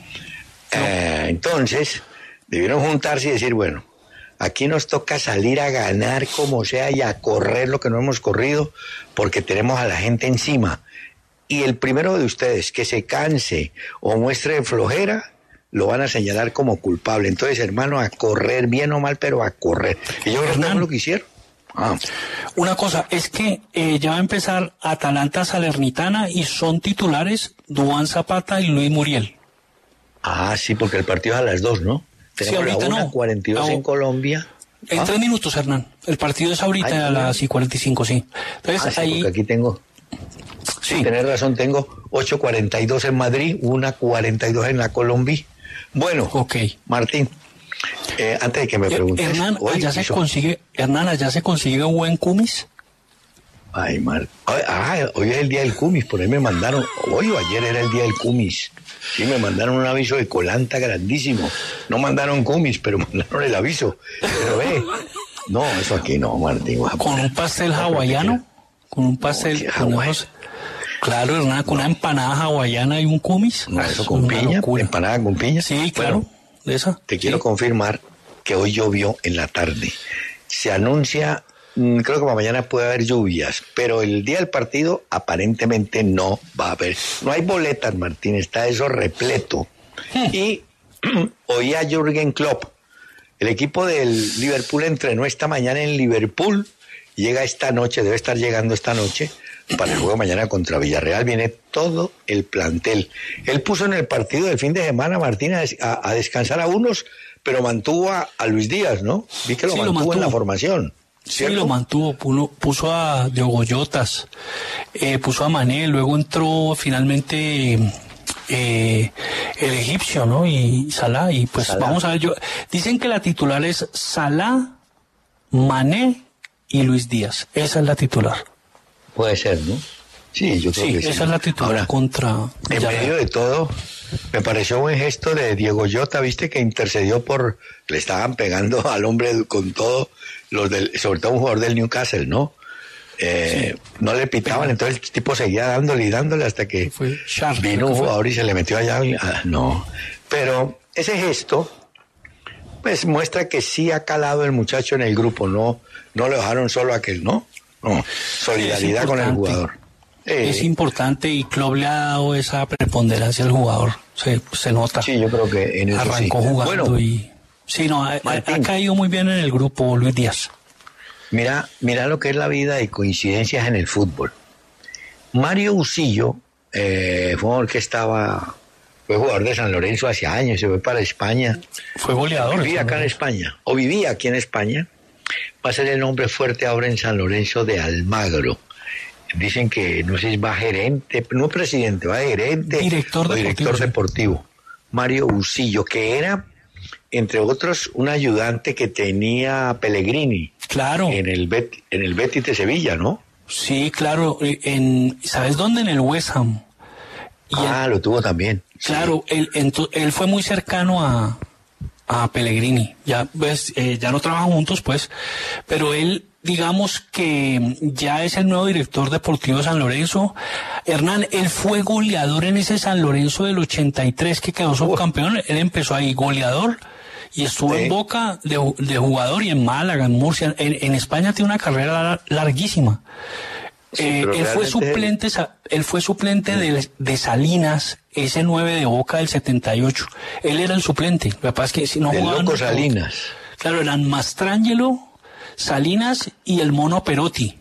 Eh, entonces, debieron juntarse y decir, bueno, aquí nos toca salir a ganar como sea y a correr lo que no hemos corrido, porque tenemos a la gente encima. Y el primero de ustedes que se canse o muestre flojera, lo van a señalar como culpable. Entonces, hermano, a correr, bien o mal, pero a correr. Y yo creo que lo que hicieron. Ah. Una cosa, es que eh, ya va a empezar Atalanta Salernitana y son titulares Duván Zapata y Luis Muriel. Ah, sí, porque el partido es a las dos, ¿no? Tenemos sí, ahorita la una no. cuarenta y dos no. en Colombia. En ¿Ah? tres minutos, Hernán. El partido es ahorita Ay, a las cuarenta y cinco, sí. Entonces, ah, sí, ahí... porque aquí tengo... Sí, sí, tenés razón, tengo ocho cuarenta y dos en Madrid, una cuarenta y dos en la Colombia. Bueno, okay. Martín, eh, antes de que me preguntes... Hernán, allá se consigue, Hernán, allá se consigue un buen cumis. Ay, Mar... Ah, hoy es el día del cumis, por ahí me mandaron... Hoy o ayer era el día del cumis. Sí, me mandaron un aviso de colanta grandísimo. No mandaron cumis, pero mandaron el aviso. Pero ve... No, eso aquí no, Martín. ¿Con un pastel hawaiano? Con un pastel... No, con unos... Claro, Hernán, con no. una empanada hawaiana y un cumis. No, eso con piña, locura. Empanada con piña. Sí, claro, bueno, de esa. Te sí. quiero confirmar que hoy llovió en la tarde. Se anuncia, creo que para mañana puede haber lluvias, pero el día del partido aparentemente no va a haber. No hay boletas, Martín, está eso repleto. Hmm. Y oí a Jürgen Klopp. El equipo del Liverpool entrenó esta mañana en Liverpool, llega esta noche, debe estar llegando esta noche, para el juego mañana contra Villarreal. Viene todo el plantel. Él puso en el partido del fin de semana, Martín, a, a descansar a unos, pero mantuvo a, a Luis Díaz, ¿no? Vi que lo, sí, mantuvo, lo mantuvo en la formación. ¿Cierto? Sí, lo mantuvo, puso a Diogo Jotas, eh, puso a Mané, luego entró finalmente eh, el egipcio, ¿no? Y Salah, y pues Salah. Vamos a ver, yo, dicen que la titular es Salah, Mané y Luis Díaz. Esa es la titular. Puede ser, ¿no? Sí, yo creo sí, que sí. Esa es la titular. Ahora, contra... En medio de todo, me pareció buen gesto de Diego Jota, viste, que intercedió por... Le estaban pegando al hombre con todo, los del, sobre todo un jugador del Newcastle, ¿no? Eh, sí. No le pitaban, pero, entonces el tipo seguía dándole y dándole hasta que fue Charles, vino un jugador y se le metió allá. Ah, no, pero ese gesto, pues muestra que sí ha calado el muchacho en el grupo, no, no lo dejaron solo a aquel, ¿no? No, solidaridad con el jugador. Eh, es importante y Klopp le ha dado esa preponderancia al jugador. Se, se nota. Sí, yo creo que en eso arrancó sí. jugando bueno, y sí, no, ha, ha caído muy bien en el grupo Luis Díaz. Mira, mira lo que es la vida de coincidencias en el fútbol. Mario Usillo eh, fue un jugador que estaba, fue jugador de San Lorenzo hace años, se fue para España. Fue goleador. Vivía acá en España, o vivía aquí en España. Va a ser el nombre fuerte ahora en San Lorenzo de Almagro. Dicen que, no sé si va gerente, no presidente, va gerente director o deportivo, director sí. deportivo. Mario Usillo, que era, entre otros, un ayudante que tenía Pellegrini. Claro. En el, Bet, en el Betis de Sevilla, ¿no? Sí, claro. En, ¿sabes dónde? En el West Ham. Y ah, él, lo tuvo también. Claro, sí. él, él, él fue muy cercano a... a Pellegrini, ya ves, eh, ya no trabajan juntos pues, pero él digamos que ya es el nuevo director deportivo de San Lorenzo. Hernán, él fue goleador en ese San Lorenzo del ochenta y tres que quedó subcampeón, él empezó ahí goleador y estuvo sí. en Boca de, de jugador y en Málaga, en Murcia, en, en España tiene una carrera larguísima. Sí, eh, él fue suplente, él... él fue suplente de, de Salinas, ese nueve de Boca del setenta y ocho. Él era el suplente. Lo que pasa es que si no de jugaban. Loco Salinas. Claro, eran Mastrangelo, Salinas y el Mono Perotti.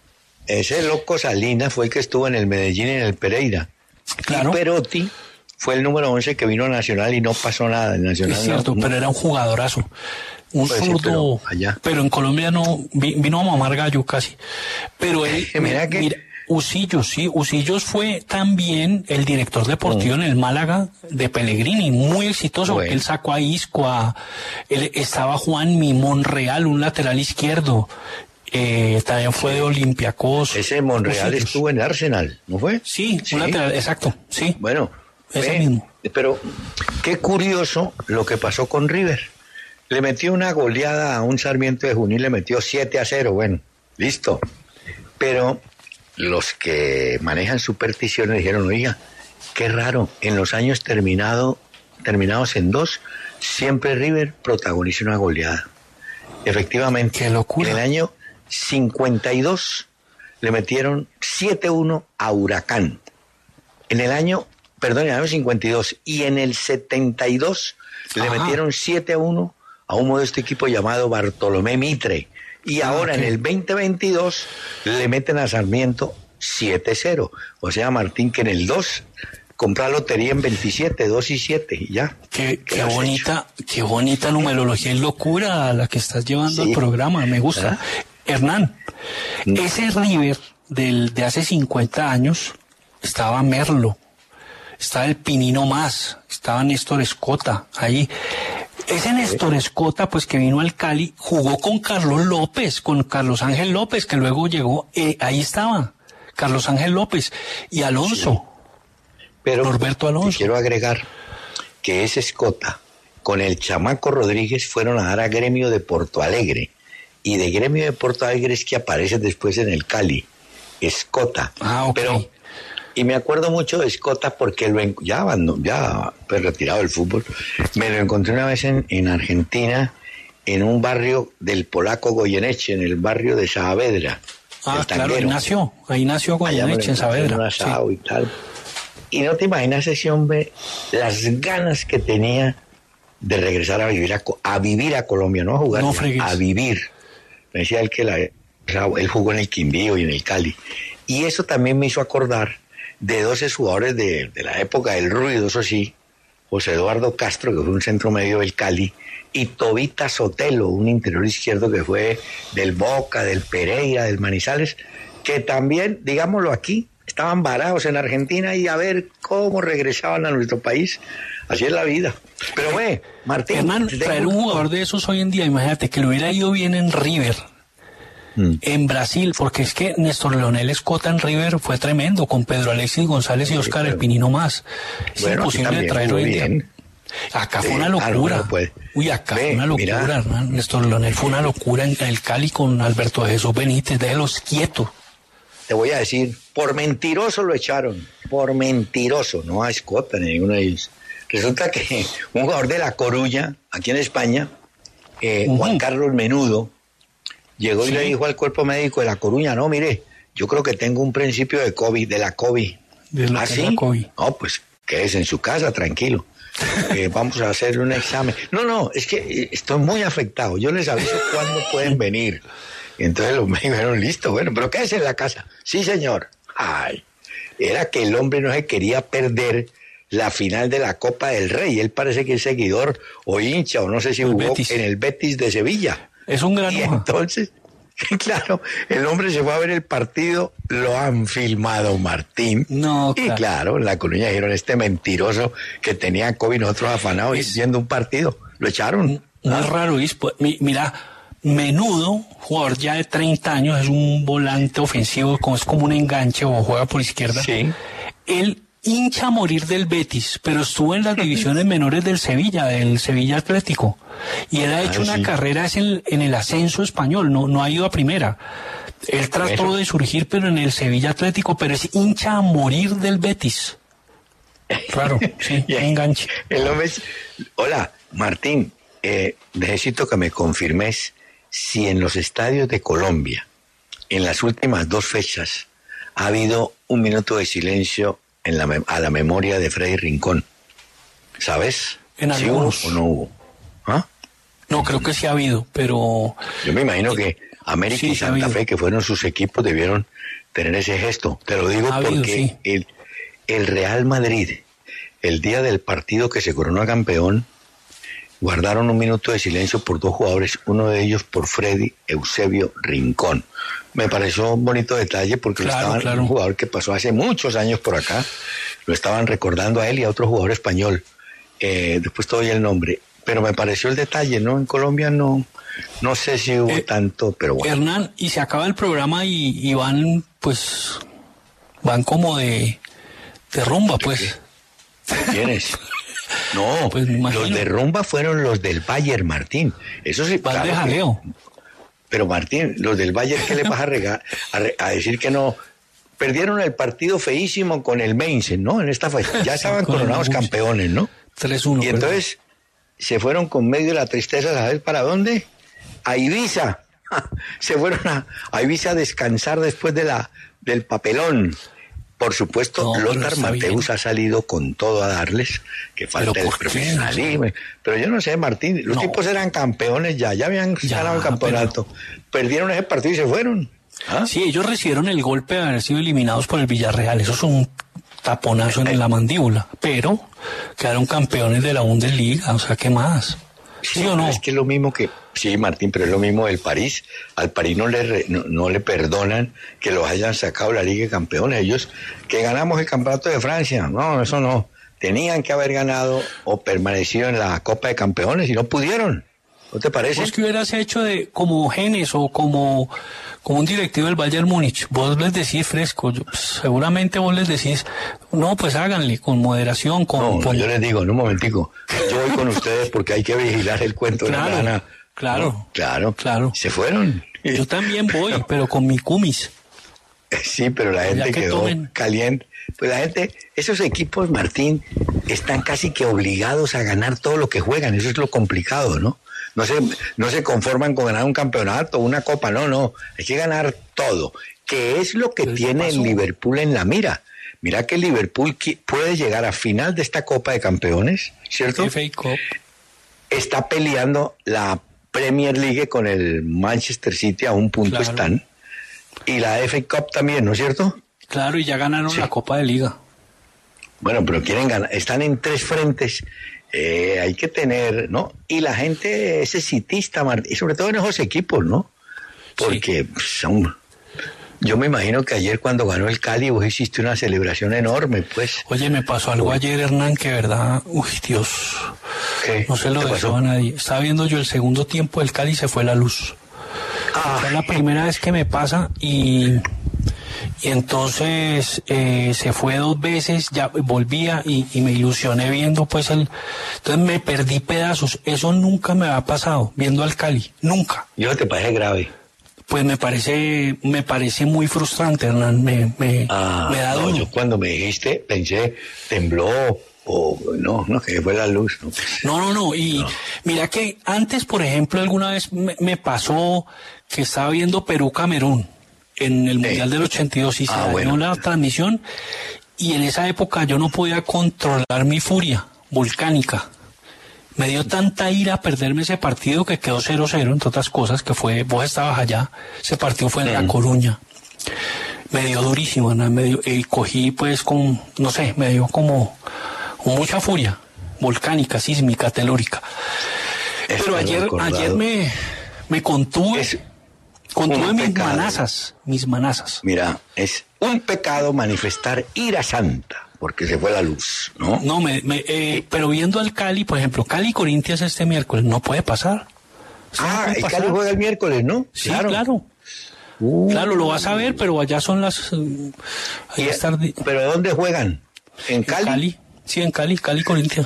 Ese Loco Salinas fue el que estuvo en el Medellín y en el Pereira. Claro. Y Perotti fue el número once que vino a Nacional y no pasó nada en Nacional. Es cierto, no, pero no. Era un jugadorazo. Un pues zurdo, sí, pero, allá. pero en Colombia no, vino a mamar gallo casi. Pero él, mira que... Mira, Usillos, sí, Usillos fue también el director deportivo mm. en el Málaga de Pellegrini, muy exitoso. Bueno. Él sacó a Isco, a, él, estaba Juan Mimón Real, un lateral izquierdo. Eh, también fue de Olympiacos. Ese Monreal estuvo en Arsenal, ¿no fue? Sí, sí. Un lateral, exacto, sí. Bueno, ese ve, mismo. Pero qué curioso lo que pasó con River. Le metió una goleada a un Sarmiento de Junín, le metió siete a cero, bueno, listo. Pero los que manejan supersticiones dijeron, oiga, qué raro, en los años terminado, terminados en dos, siempre River protagoniza una goleada. Efectivamente, qué locura. En el año cincuenta y dos le metieron siete uno a Huracán. En el año, perdón, en el año cincuenta y dos y en el setenta y dos le Ajá. metieron siete a uno a un modesto equipo llamado Bartolomé Mitre. Y ah, ahora okay. en el veinte veintidós le meten a Sarmiento siete cero. O sea, Martín, que en el dos compra lotería en veintisiete, dos y siete y ya. Qué, qué bonita, hecho? qué bonita numerología y locura la que estás llevando sí. al programa, me gusta. ¿Ah? Hernán, mm. ese River del, de hace cincuenta años estaba Merlo, estaba el Pinino Más, estaba Néstor Escota ahí. Ese Néstor Escota, pues que vino al Cali, jugó con Carlos López, con Carlos Ángel López, que luego llegó, eh, ahí estaba, Carlos Ángel López y Alonso. Sí. Pero Norberto Alonso. Quiero agregar que ese Escota con el Chamaco Rodríguez fueron a dar a Gremio de Porto Alegre. Y de Gremio de Porto Alegre es que aparece después en el Cali, Escota. Ah, ok. Pero, y me acuerdo mucho de Escota porque lo en, ya, ya pues, retirado del fútbol, me lo encontré una vez en, en Argentina, en un barrio del polaco Goyeneche, en el barrio de Saavedra. Ah, claro, ahí nació, ahí nació Goyeneche, en Saavedra. Sí. Y, tal. Y no te imaginas ese hombre, las ganas que tenía de regresar a vivir a, a vivir a Colombia, no a jugar, no a vivir. Me decía él que la, él jugó en el Quindío y en el Cali. Y eso también me hizo acordar de dos jugadores de, de la época del ruidoso, sí, José Eduardo Castro, que fue un centro medio del Cali, y Tobita Sotelo, un interior izquierdo que fue del Boca, del Pereira, del Manizales, que también, digámoslo aquí, estaban varados en Argentina y a ver cómo regresaban a nuestro país. Así es la vida. Pero ve, Martín... Hernán, traer un jugador de esos hoy en día, imagínate, que le hubiera ido bien en River, mm. en Brasil, porque es que Néstor Leonel Escota en River fue tremendo, con Pedro Alexis González sí, y Oscar pero... El Pinino Más. Es bueno, imposible de traer hoy en día. Acá sí, fue una locura. Ah, no, Uy, acá ve, fue una locura, mira. Hernán. Néstor Leonel fue una locura en el Cali con Alberto Jesús Benítez, déjelos quietos. Te voy a decir, por mentiroso lo echaron, por mentiroso, no a Escota ni a ninguno de ellos. Resulta que un jugador de La Coruña, aquí en España, eh, uh-huh. Juan Carlos Menudo, llegó ¿Sí? y le dijo al cuerpo médico de La Coruña, no, mire, yo creo que tengo un principio de COVID, de la COVID. ¿De la, ¿Ah, de sí? la COVID? No, pues quédese en su casa, tranquilo. Eh, vamos a hacer un examen. No, no, es que estoy muy afectado. Yo les aviso cuándo pueden venir. Y entonces los médicos dijeron, listo, bueno, pero quédese en la casa. Sí, señor. Ay, era que el hombre no se quería perder la final de la Copa del Rey. Él parece que es seguidor o hincha, o no sé si el jugó Betis. En el Betis de Sevilla. Es un gran Y entonces, claro, el hombre se fue a ver el partido, lo han filmado, Martín. No, claro. Y claro, en La Coruña dijeron, este mentiroso que tenía COVID, nosotros afanados es... viendo un partido, lo echaron. No es raro, Ispo. Mira, Menudo, jugador ya de treinta años, es un volante ofensivo, es como un enganche o juega por izquierda. Sí. Él hincha a morir del Betis, pero estuvo en las divisiones menores del Sevilla, del Sevilla Atlético. Y él ha hecho ah, una sí. carrera en, en el ascenso español, no, no ha ido a primera. Él trató Eso. de surgir, pero en el Sevilla Atlético, pero es hincha a morir del Betis. Claro, sí, enganche. El hombre es... Hola, Martín, eh, necesito que me confirmes si en los estadios de Colombia, en las últimas dos fechas, ha habido un minuto de silencio en la, a la memoria de Freddy Rincón. ¿Sabes? En ¿Sí algunos. hubo o no hubo? ¿Ah? No, creo que sí ha habido, pero... Yo me imagino que América sí, y Santa Fe, que fueron sus equipos, debieron tener ese gesto. Te lo digo ha porque habido, sí. el, el Real Madrid, el día del partido que se coronó campeón, guardaron un minuto de silencio por dos jugadores, uno de ellos por Freddy Eusebio Rincón. Me pareció un bonito detalle porque claro, lo estaban, claro. un jugador que pasó hace muchos años por acá, lo estaban recordando a él y a otro jugador español. Eh, después te doy el nombre, pero me pareció el detalle, ¿no? En Colombia no, no sé si hubo eh, tanto, pero bueno. Hernán, y se acaba el programa y, y van, pues, van como de, de rumba, pues. ¿Quiénes? No, pues los de rumba fueron los del Bayern, Martín. Eso sí, van claro de jaleo. Que, pero Martín, los del Bayern, ¿qué le vas a, regar, a, re, a decir que no? Perdieron el partido feísimo con el Mainz, ¿no? En esta fecha. Ya estaban coronados campeones, ¿no? tres uno. Y entonces se fueron con medio de la tristeza, ¿sabes para dónde? A Ibiza. Se fueron a, a Ibiza a descansar después de la del papelón. Por supuesto, no, Lothar Matthäus ha salido con todo a darles, que falta el profesionalismo. Pero yo no sé, Martín, los no. tipos eran campeones ya, ya habían ya, ganado el campeonato. Pero... Perdieron ese partido y se fueron. ¿Ah? Sí, ellos recibieron el golpe de haber sido eliminados por el Villarreal. Eso es un taponazo en la mandíbula. Pero quedaron campeones de la Bundesliga, o sea, ¿qué más? ¿Sí, ¿Sí o no? Es que es lo mismo que... Sí, Martín, pero es lo mismo del París. Al París no le, no, no le perdonan que los hayan sacado la Liga de Campeones. Ellos, que ganamos el Campeonato de Francia. No, eso no. Tenían que haber ganado o permanecido en la Copa de Campeones y no pudieron. ¿No te parece? ¿Vos que hubieras hecho de como Genes o como, como un directivo del Bayern Múnich? Vos les decís fresco, yo, pues, seguramente vos les decís, no, pues háganle, con moderación. Con, no, con... yo les digo, en un momentico, yo voy con ustedes porque hay que vigilar el cuento claro, de la gana. Claro, ¿no? claro, claro. Se fueron. Yo también voy, pero con mi cumis. Sí, pero la gente que quedó tomen. caliente. Pues la gente, esos equipos, Martín, están casi que obligados a ganar todo lo que juegan. Eso es lo complicado, ¿no? No se, no se conforman con ganar un campeonato, una copa, no, no. Hay que ganar todo. Que es lo que tiene el Liverpool en la mira. Mira que el Liverpool puede llegar a final de esta Copa de Campeones, ¿cierto? F A Cup. Está peleando la Premier League con el Manchester City, a un punto claro. están. Y la F A Cup también, ¿no es cierto? Claro, y ya ganaron sí. la Copa de Liga. Bueno, pero quieren ganar, están en tres frentes. Eh, hay que tener, ¿no? Y la gente es citista, y sobre todo en esos equipos, ¿no? Porque sí. pues, aún, yo me imagino que ayer cuando ganó el Cali vos hiciste una celebración enorme, pues. Oye, me pasó algo ayer, Hernán, que verdad, uy, Dios, ¿Qué? no se lo deseo a nadie. Estaba viendo yo el segundo tiempo del Cali y se fue la luz. Ah. Fue la primera vez que me pasa y... Y entonces eh, se fue dos veces, ya volvía y, y me ilusioné viendo pues el... Entonces me perdí pedazos. Eso nunca me ha pasado, viendo al Cali. Nunca. ¿Y no te parece grave? Pues me parece me parece muy frustrante, Hernán. Me, me, ah, me da no, duro. Yo cuando me dijiste, pensé, tembló o no, no, que fue la luz. No, no, no. no. Y no. Mira que antes, por ejemplo, alguna vez me, me pasó que estaba viendo Perú-Camerún. En el Mundial eh. del ochenta y dos y se ah, dañó bueno. la transmisión y en esa época yo no podía controlar mi furia volcánica. Me dio tanta ira perderme ese partido que quedó cero cero, entre otras cosas, que fue, vos estabas allá, ese partido fue en mm. La Coruña. Me dio durísimo, ¿no? Me dio, y cogí pues con, no sé, me dio como, con mucha furia volcánica, sísmica, telúrica. Es Pero ayer, ayer me, me contuve... Es... Contuve mis manazas, mis manazas. Mira, es un pecado manifestar ira santa, porque se fue la luz, ¿no? No, me, me, eh, pero viendo al Cali, por ejemplo, Cali-Corinthians este miércoles, no puede pasar. Ah, no el pasar. Cali juega el miércoles, ¿no? Sí, claro. Claro, uh, claro lo vas a ver, pero allá son las... Uh, y, ¿Pero dónde juegan? ¿En Cali? En Cali, sí, en Cali, Cali-Corinthians.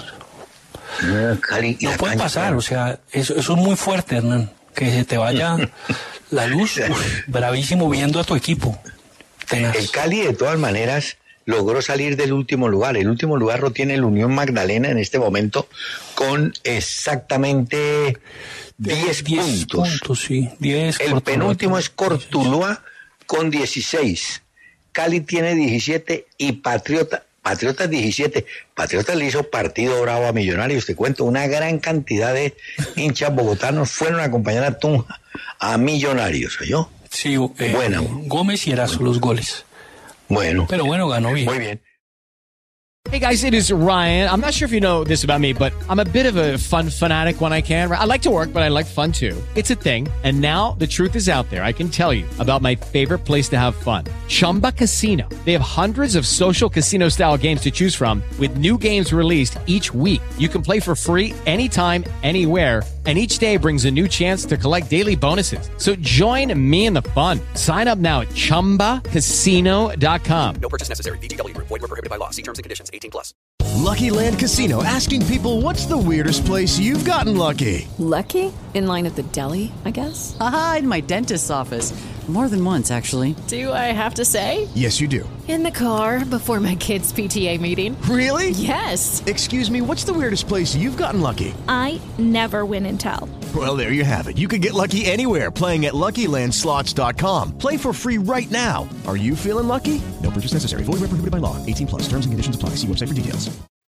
No, Cali, no puede pasar, claro. O sea, eso, eso es muy fuerte, Hernán, que se te vaya... La luz, uf, bravísimo viendo a tu equipo. Tenaz. El Cali, de todas maneras, logró salir del último lugar. El último lugar lo tiene el Unión Magdalena en este momento con exactamente diez puntos. puntos sí. diez, el penúltimo es Cortuluá con dieciséis. Cali tiene diecisiete y Patriota, Patriotas diecisiete. Patriotas le hizo partido bravo a Millonarios. Te cuento, una gran cantidad de hinchas bogotanos fueron a acompañar a Tunja a Millonarios, ¿oyó? Sí, eh, bueno. Gómez y Erazo bueno. Los goles. Bueno. Pero bueno, ganó bien. Muy bien. Hey guys, it is Ryan. I'm not sure if you know this about me, but I'm a bit of a fun fanatic when I can. I like to work, but I like fun too. It's a thing. And now the truth is out there. I can tell you about my favorite place to have fun. Chumba Casino. They have hundreds of social casino style games to choose from with new games released each week. You can play for free anytime, anywhere. And each day brings a new chance to collect daily bonuses. So join me in the fun. Sign up now at chumba casino dot com. No purchase necessary. V G W Group. Void where prohibited by law. See terms and conditions. eighteen plus. Lucky Land Casino, asking people, what's the weirdest place you've gotten lucky? Lucky? In line at the deli, I guess? Aha, in my dentist's office. More than once, actually. Do I have to say? Yes, you do. In the car before my kids' P T A meeting. Really? Yes. Excuse me, what's the weirdest place you've gotten lucky? I never win and tell. Well, there you have it. You can get lucky anywhere, playing at Lucky Land Slots dot com. Play for free right now. Are you feeling lucky? No purchase necessary. Void where prohibited by law. eighteen plus. Terms and conditions apply. See website for details.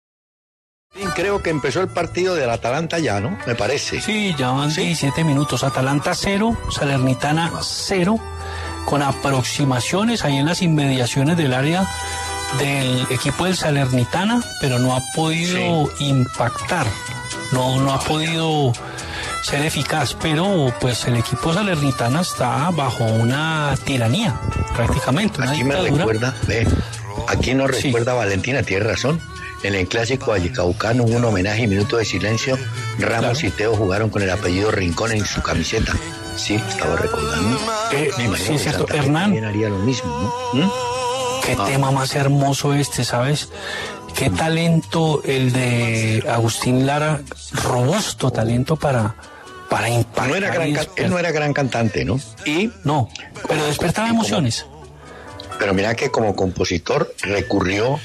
Creo que empezó el partido del Atalanta ya, ¿no? Me parece. Sí, ya van ¿Sí? diecisiete minutos. Atalanta cero, Salernitana cero, con aproximaciones ahí en las inmediaciones del área del equipo del Salernitana, pero no ha podido sí. impactar, no, no ha podido ser eficaz, pero pues el equipo Salernitana está bajo una tiranía, prácticamente. Una aquí me dictadura. recuerda, ve, aquí nos sí. recuerda Valentina, tiene razón. En el clásico vallecaucano hubo un homenaje y minuto de silencio. Ramos claro. y Teo jugaron con el apellido Rincón en su camiseta. Sí, estaba recordando. Eh, sí, es cierto. Hernán. Haría lo mismo, ¿no? ¿Mm? Qué ah. tema más hermoso este, ¿sabes? Qué talento el de Agustín Lara, robusto talento para, para impactar. No era gran, él no era gran cantante, ¿no? Y no, pero despertaba y emociones. Como, pero mira que como compositor recurrió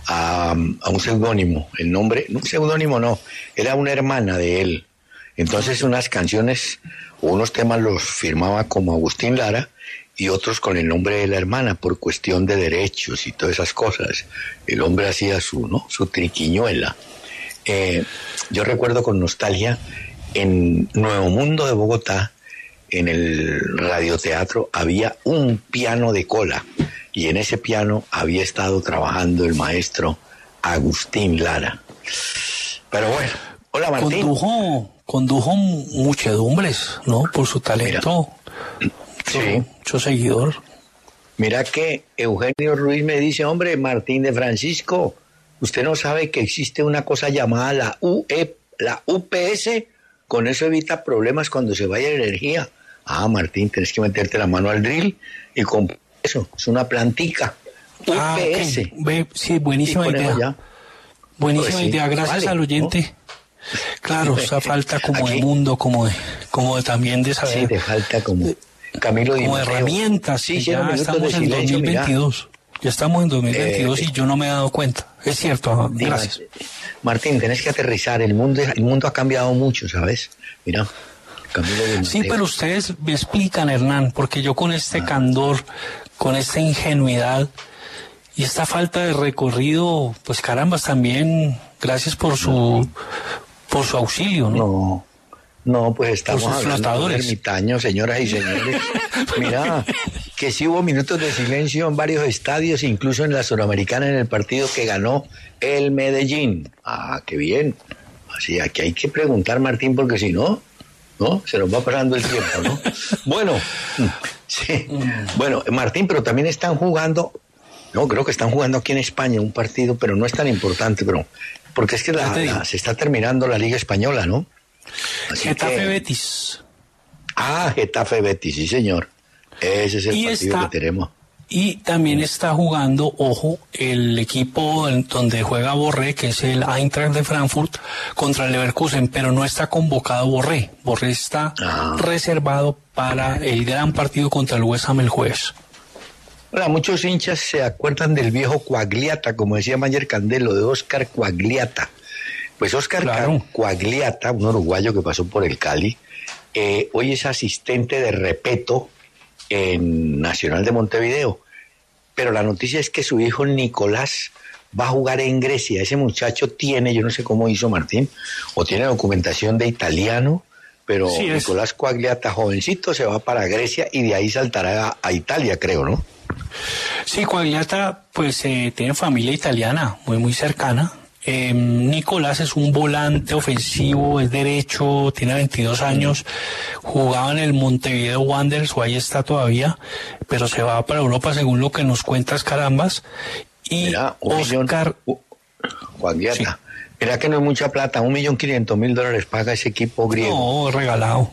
A, a un seudónimo, el nombre, un seudónimo no, era una hermana de él. Entonces unas canciones o unos temas los firmaba como Agustín Lara y otros con el nombre de la hermana por cuestión de derechos y todas esas cosas. El hombre hacía su, ¿no? su triquiñuela. Eh, yo recuerdo con nostalgia en Nuevo Mundo de Bogotá, en el radioteatro, había un piano de cola. Y en ese piano había estado trabajando el maestro Agustín Lara. Pero bueno, hola Martín. Condujo, condujo muchedumbres, ¿no? Por su talento. Mira, sí. Mucho seguidor. Mira que Eugenio Ruiz me dice, hombre, Martín de Francisco, ¿usted no sabe que existe una cosa llamada la U E, la U P S? Con eso evita problemas cuando se vaya la energía. Ah, Martín, tenés que meterte la mano al drill y comprar. Eso, es una plantica. Ah, U P S. Okay. Sí, buenísima idea. Buenísima pues idea, sí, gracias vale, al oyente. ¿No? Claro, esa falta como Aquí, de mundo, como de, como de también de saber. Sí, de falta como Camilo como de herramientas. Sí, ya estamos en dos mil veintidós. Mirá. Ya estamos en dos mil veintidós eh, y yo no me he dado cuenta. Es cierto, gracias. Martín, tenés que aterrizar. El mundo, el mundo ha cambiado mucho, ¿sabes? Mira. Sí, pero ustedes me explican, Hernán, porque yo con este candor, con esta ingenuidad y esta falta de recorrido, pues carambas, también gracias por su por su auxilio, ¿no? No, no, pues estamos hablando de ermitaños, señoras y señores. Mira, que sí hubo minutos de silencio en varios estadios, incluso en la Suramericana, en el partido que ganó el Medellín. Ah, qué bien. Así, aquí hay que preguntar, Martín, porque si no... ¿no? Se nos va pasando el tiempo, ¿no? Bueno, sí. Bueno, Martín, pero también están jugando, no, creo que están jugando aquí en España un partido, pero no es tan importante, pero porque es que la, la, se está terminando la Liga Española, ¿no? Así Getafe que, Betis. Ah, Getafe Betis, sí, señor. Ese es el y partido está, que tenemos. Y también está jugando, ojo, el equipo donde juega Borré, que es el Eintracht de Frankfurt, contra el Leverkusen, pero no está convocado Borré. Borré está ah. reservado para el gran partido contra el West Ham el jueves. Ahora, muchos hinchas se acuerdan del viejo Quagliata, como decía Mayer Candelo, de Oscar Quagliata. Pues Oscar claro. Quagliata, un uruguayo que pasó por el Cali, eh, hoy es asistente de Repeto en Nacional de Montevideo, pero la noticia es que su hijo Nicolás va a jugar en Grecia. Ese muchacho tiene, yo no sé cómo hizo Martín, o tiene documentación de italiano, pero sí Nicolás Quagliata, jovencito, se va para Grecia y de ahí saltará a, a Italia, creo, ¿no? Sí, Quagliata pues eh, tiene familia italiana muy muy cercana. Eh, Nicolás es un volante ofensivo, es derecho, tiene veintidós años, jugaba en el Montevideo Wanderers, o ahí está todavía, pero se va para Europa según lo que nos cuentas, carambas. Y Mira, un Oscar... millón, Quagliata, sí. Mira que no es mucha plata, un millón quinientos mil dólares paga ese equipo griego. No, regalado.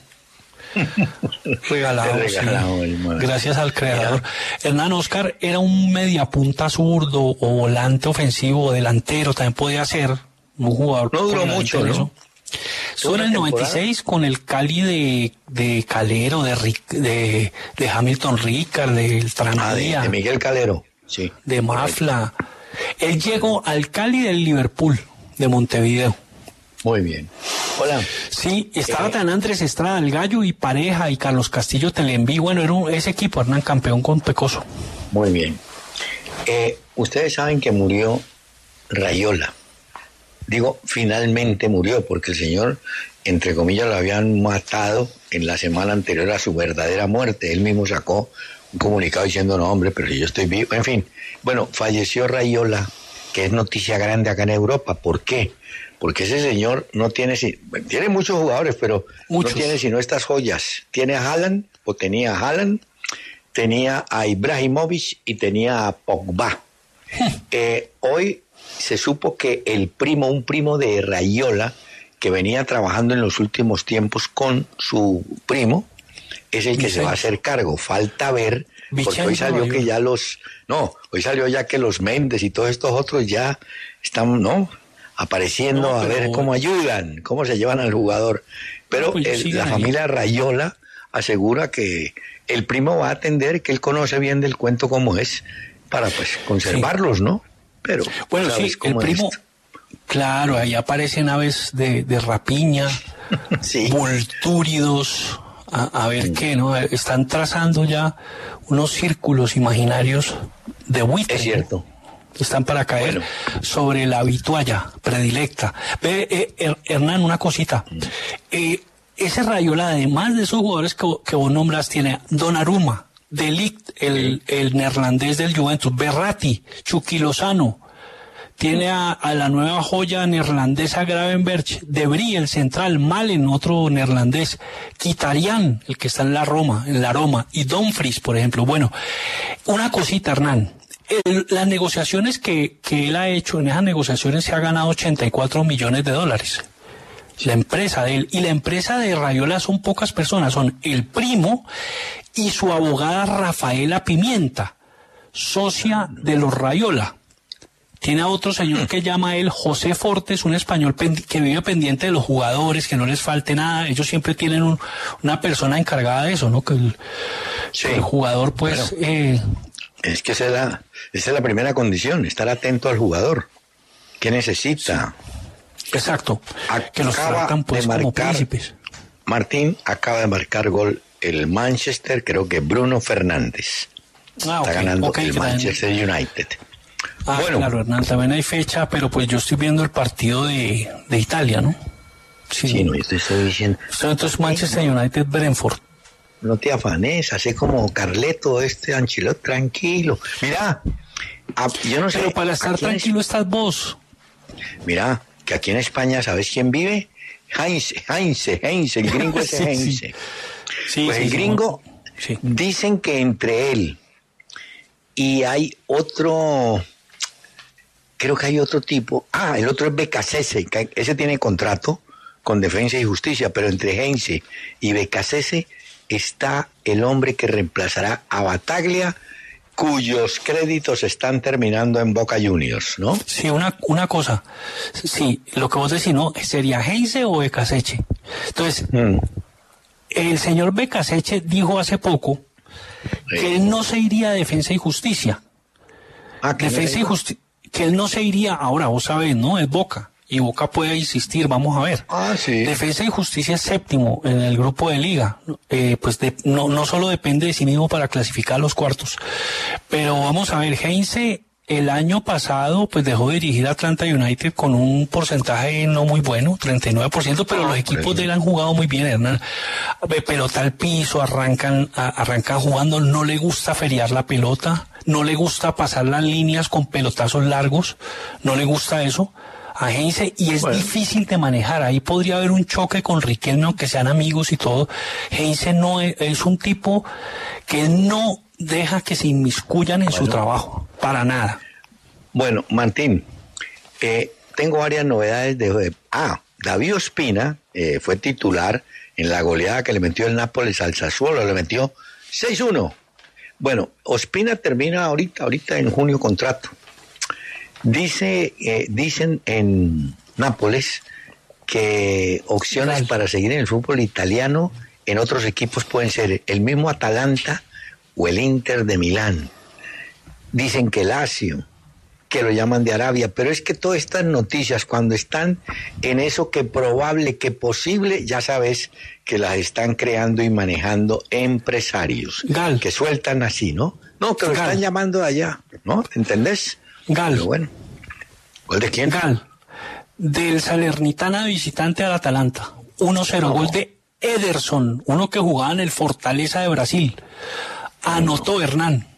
regalado, regalado sí. Gracias al creador. Mira. Hernán, Oscar era un mediapunta zurdo o volante ofensivo o delantero, también podía ser un jugador. No duró mucho, ¿no? Estuvo en el noventa y seis con el Cali de, de Calero, de, de, de Hamilton Ricard, del Tranvía. Ah, de, de Miguel Calero, sí. De Mafla. Él llegó al Cali del Liverpool, de Montevideo. Muy bien. Hola. Sí, estaba eh, tan Andrés Estrada, el Gallo y Pareja y Carlos Castillo Telenví. Bueno, era un, ese equipo, Hernán, campeón con Pecoso. Muy bien. Eh, ustedes saben que murió Raiola. Digo, finalmente murió, porque el señor, entre comillas, lo habían matado en la semana anterior a su verdadera muerte. Él mismo sacó un comunicado diciendo, no, hombre, pero yo estoy vivo. En fin, bueno, falleció Raiola, que es noticia grande acá en Europa. ¿Por qué? Porque ese señor no tiene, tiene muchos jugadores, pero muchos. No tiene sino estas joyas. Tiene a Haaland, o tenía a Haaland, tenía a Ibrahimovic y tenía a Pogba. eh, hoy se supo que el primo, un primo de Raiola, que venía trabajando en los últimos tiempos con su primo, es el que Vicente. se va a hacer cargo. Falta ver, porque Vicente hoy salió Raiola. que ya los, no, hoy salió ya que los Méndez y todos estos otros ya están, ¿no?, apareciendo no, pero... a ver cómo ayudan, cómo se llevan al jugador. Pero no, pues el, la ahí. familia Raiola asegura que el primo va a atender, que él conoce bien del cuento cómo es, para pues conservarlos, sí. ¿no? Pero bueno, sí, el primo, esto? claro, ahí aparecen aves de, de rapiña, sí. voltúridos, a, a ver sí. qué, ¿no? Están trazando ya unos círculos imaginarios de buitre. Es cierto. Están para caer bueno. sobre la vitualla predilecta. Ve, eh, eh, Hernán, una cosita. Eh, ese Raiola, además de esos jugadores que, que vos nombras, tiene Donnarumma, De Ligt, el, el neerlandés del Juventus, Berratti, Chucky Lozano, tiene a, a la nueva joya neerlandesa Gravenberch, De Bry, el central, Malen, otro neerlandés, Mkhitaryan, el que está en la Roma, en la Roma, y Dumfries, por ejemplo. Bueno, una cosita, Hernán. El, las negociaciones que, que él ha hecho, en esas negociaciones se ha ganado ochenta y cuatro millones de dólares. La empresa de él, y la empresa de Raiola son pocas personas, son el primo y su abogada Rafaela Pimienta, socia de los Raiola. Tiene a otro señor que llama él José Fortes, un español que vive pendiente de los jugadores, que no les falte nada. Ellos siempre tienen un, una persona encargada de eso, ¿no? Que el, sí. el jugador, pues... Bueno. Eh, Es que esa es, la, esa es la primera condición, estar atento al jugador. ¿Qué necesita? Sí. Exacto. Acaba que los tratan pues marcar, como príncipes. Martín acaba de marcar gol el Manchester, creo que Bruno Fernández. Ah, Está okay, ganando okay, el Manchester también. United. Ah, bueno. Claro, Hernán, también hay fecha, pero pues yo estoy viendo el partido de, de Italia, ¿no? Sí, sí no, yo te estoy diciendo. Entonces Manchester United, Brentford. No te afanes, así como Carleto, este Ancelotti, tranquilo. Mira, a, yo no sé. Pero para estar tranquilo es... estás vos. Mira, que aquí en España, ¿sabes quién vive? Heinze, Heinze, Heinze, el gringo ese sí, Heinze. Sí, pues sí, el sí, gringo, sí. dicen que entre él y hay otro, creo que hay otro tipo, ah, el otro es Becasese, que ese tiene contrato con Defensa y Justicia, pero entre Heinze y Becasese está el hombre que reemplazará a Battaglia, cuyos créditos están terminando en Boca Juniors, ¿no? Sí, una, una cosa, sí, lo que vos decís, ¿no? ¿Sería Heinze o Becasese? Entonces, mm. el señor Becasese dijo hace poco sí. que él no se iría a Defensa y Justicia. Ah, ¿que Defensa y Justicia, que él no se iría, ahora vos sabés, ¿no? Es Boca. Y Boca puede insistir, vamos a ver. Ah, sí. Defensa y Justicia es séptimo en el grupo de liga. Eh, pues de, no, no solo depende de sí mismo para clasificar los cuartos. Pero vamos a ver, Heinze el año pasado pues dejó de dirigir a Atlanta United con un porcentaje no muy bueno, treinta y nueve por ciento, pero ah, los equipos de él han jugado muy bien, Hernán. Pelota al piso, arrancan, arrancan jugando, no le gusta feriar la pelota. no le gusta pasar las líneas con pelotazos largos, no le gusta eso a Heinze, y es bueno. difícil de manejar. Ahí podría haber un choque con Riquelme, aunque sean amigos y todo. Heinze no es, es un tipo que no deja que se inmiscuyan en bueno. su trabajo, para nada. Bueno, Martín, eh, tengo varias novedades de... Ah, David Ospina eh, fue titular en la goleada que le metió el Nápoles al Sassuolo, le metió seis uno. Bueno, Ospina termina ahorita, ahorita en junio contrato. Dice, eh, dicen en Nápoles que opciones Real. para seguir en el fútbol italiano en otros equipos pueden ser el mismo Atalanta o el Inter de Milán. Dicen que Lazio, que lo llaman de Arabia, pero es que todas estas noticias cuando están en eso que probable, que posible, ya sabes que las están creando y manejando empresarios Gal. que sueltan así, ¿no? No, que lo Gal. están llamando de allá, ¿no? ¿Entendés? Gal. Pero bueno. ¿Gol de quién? Gal. Del Salernitana visitante al Atalanta. uno cero. No. Gol de Ederson, uno que jugaba en el Fortaleza de Brasil. Anotó Hernán.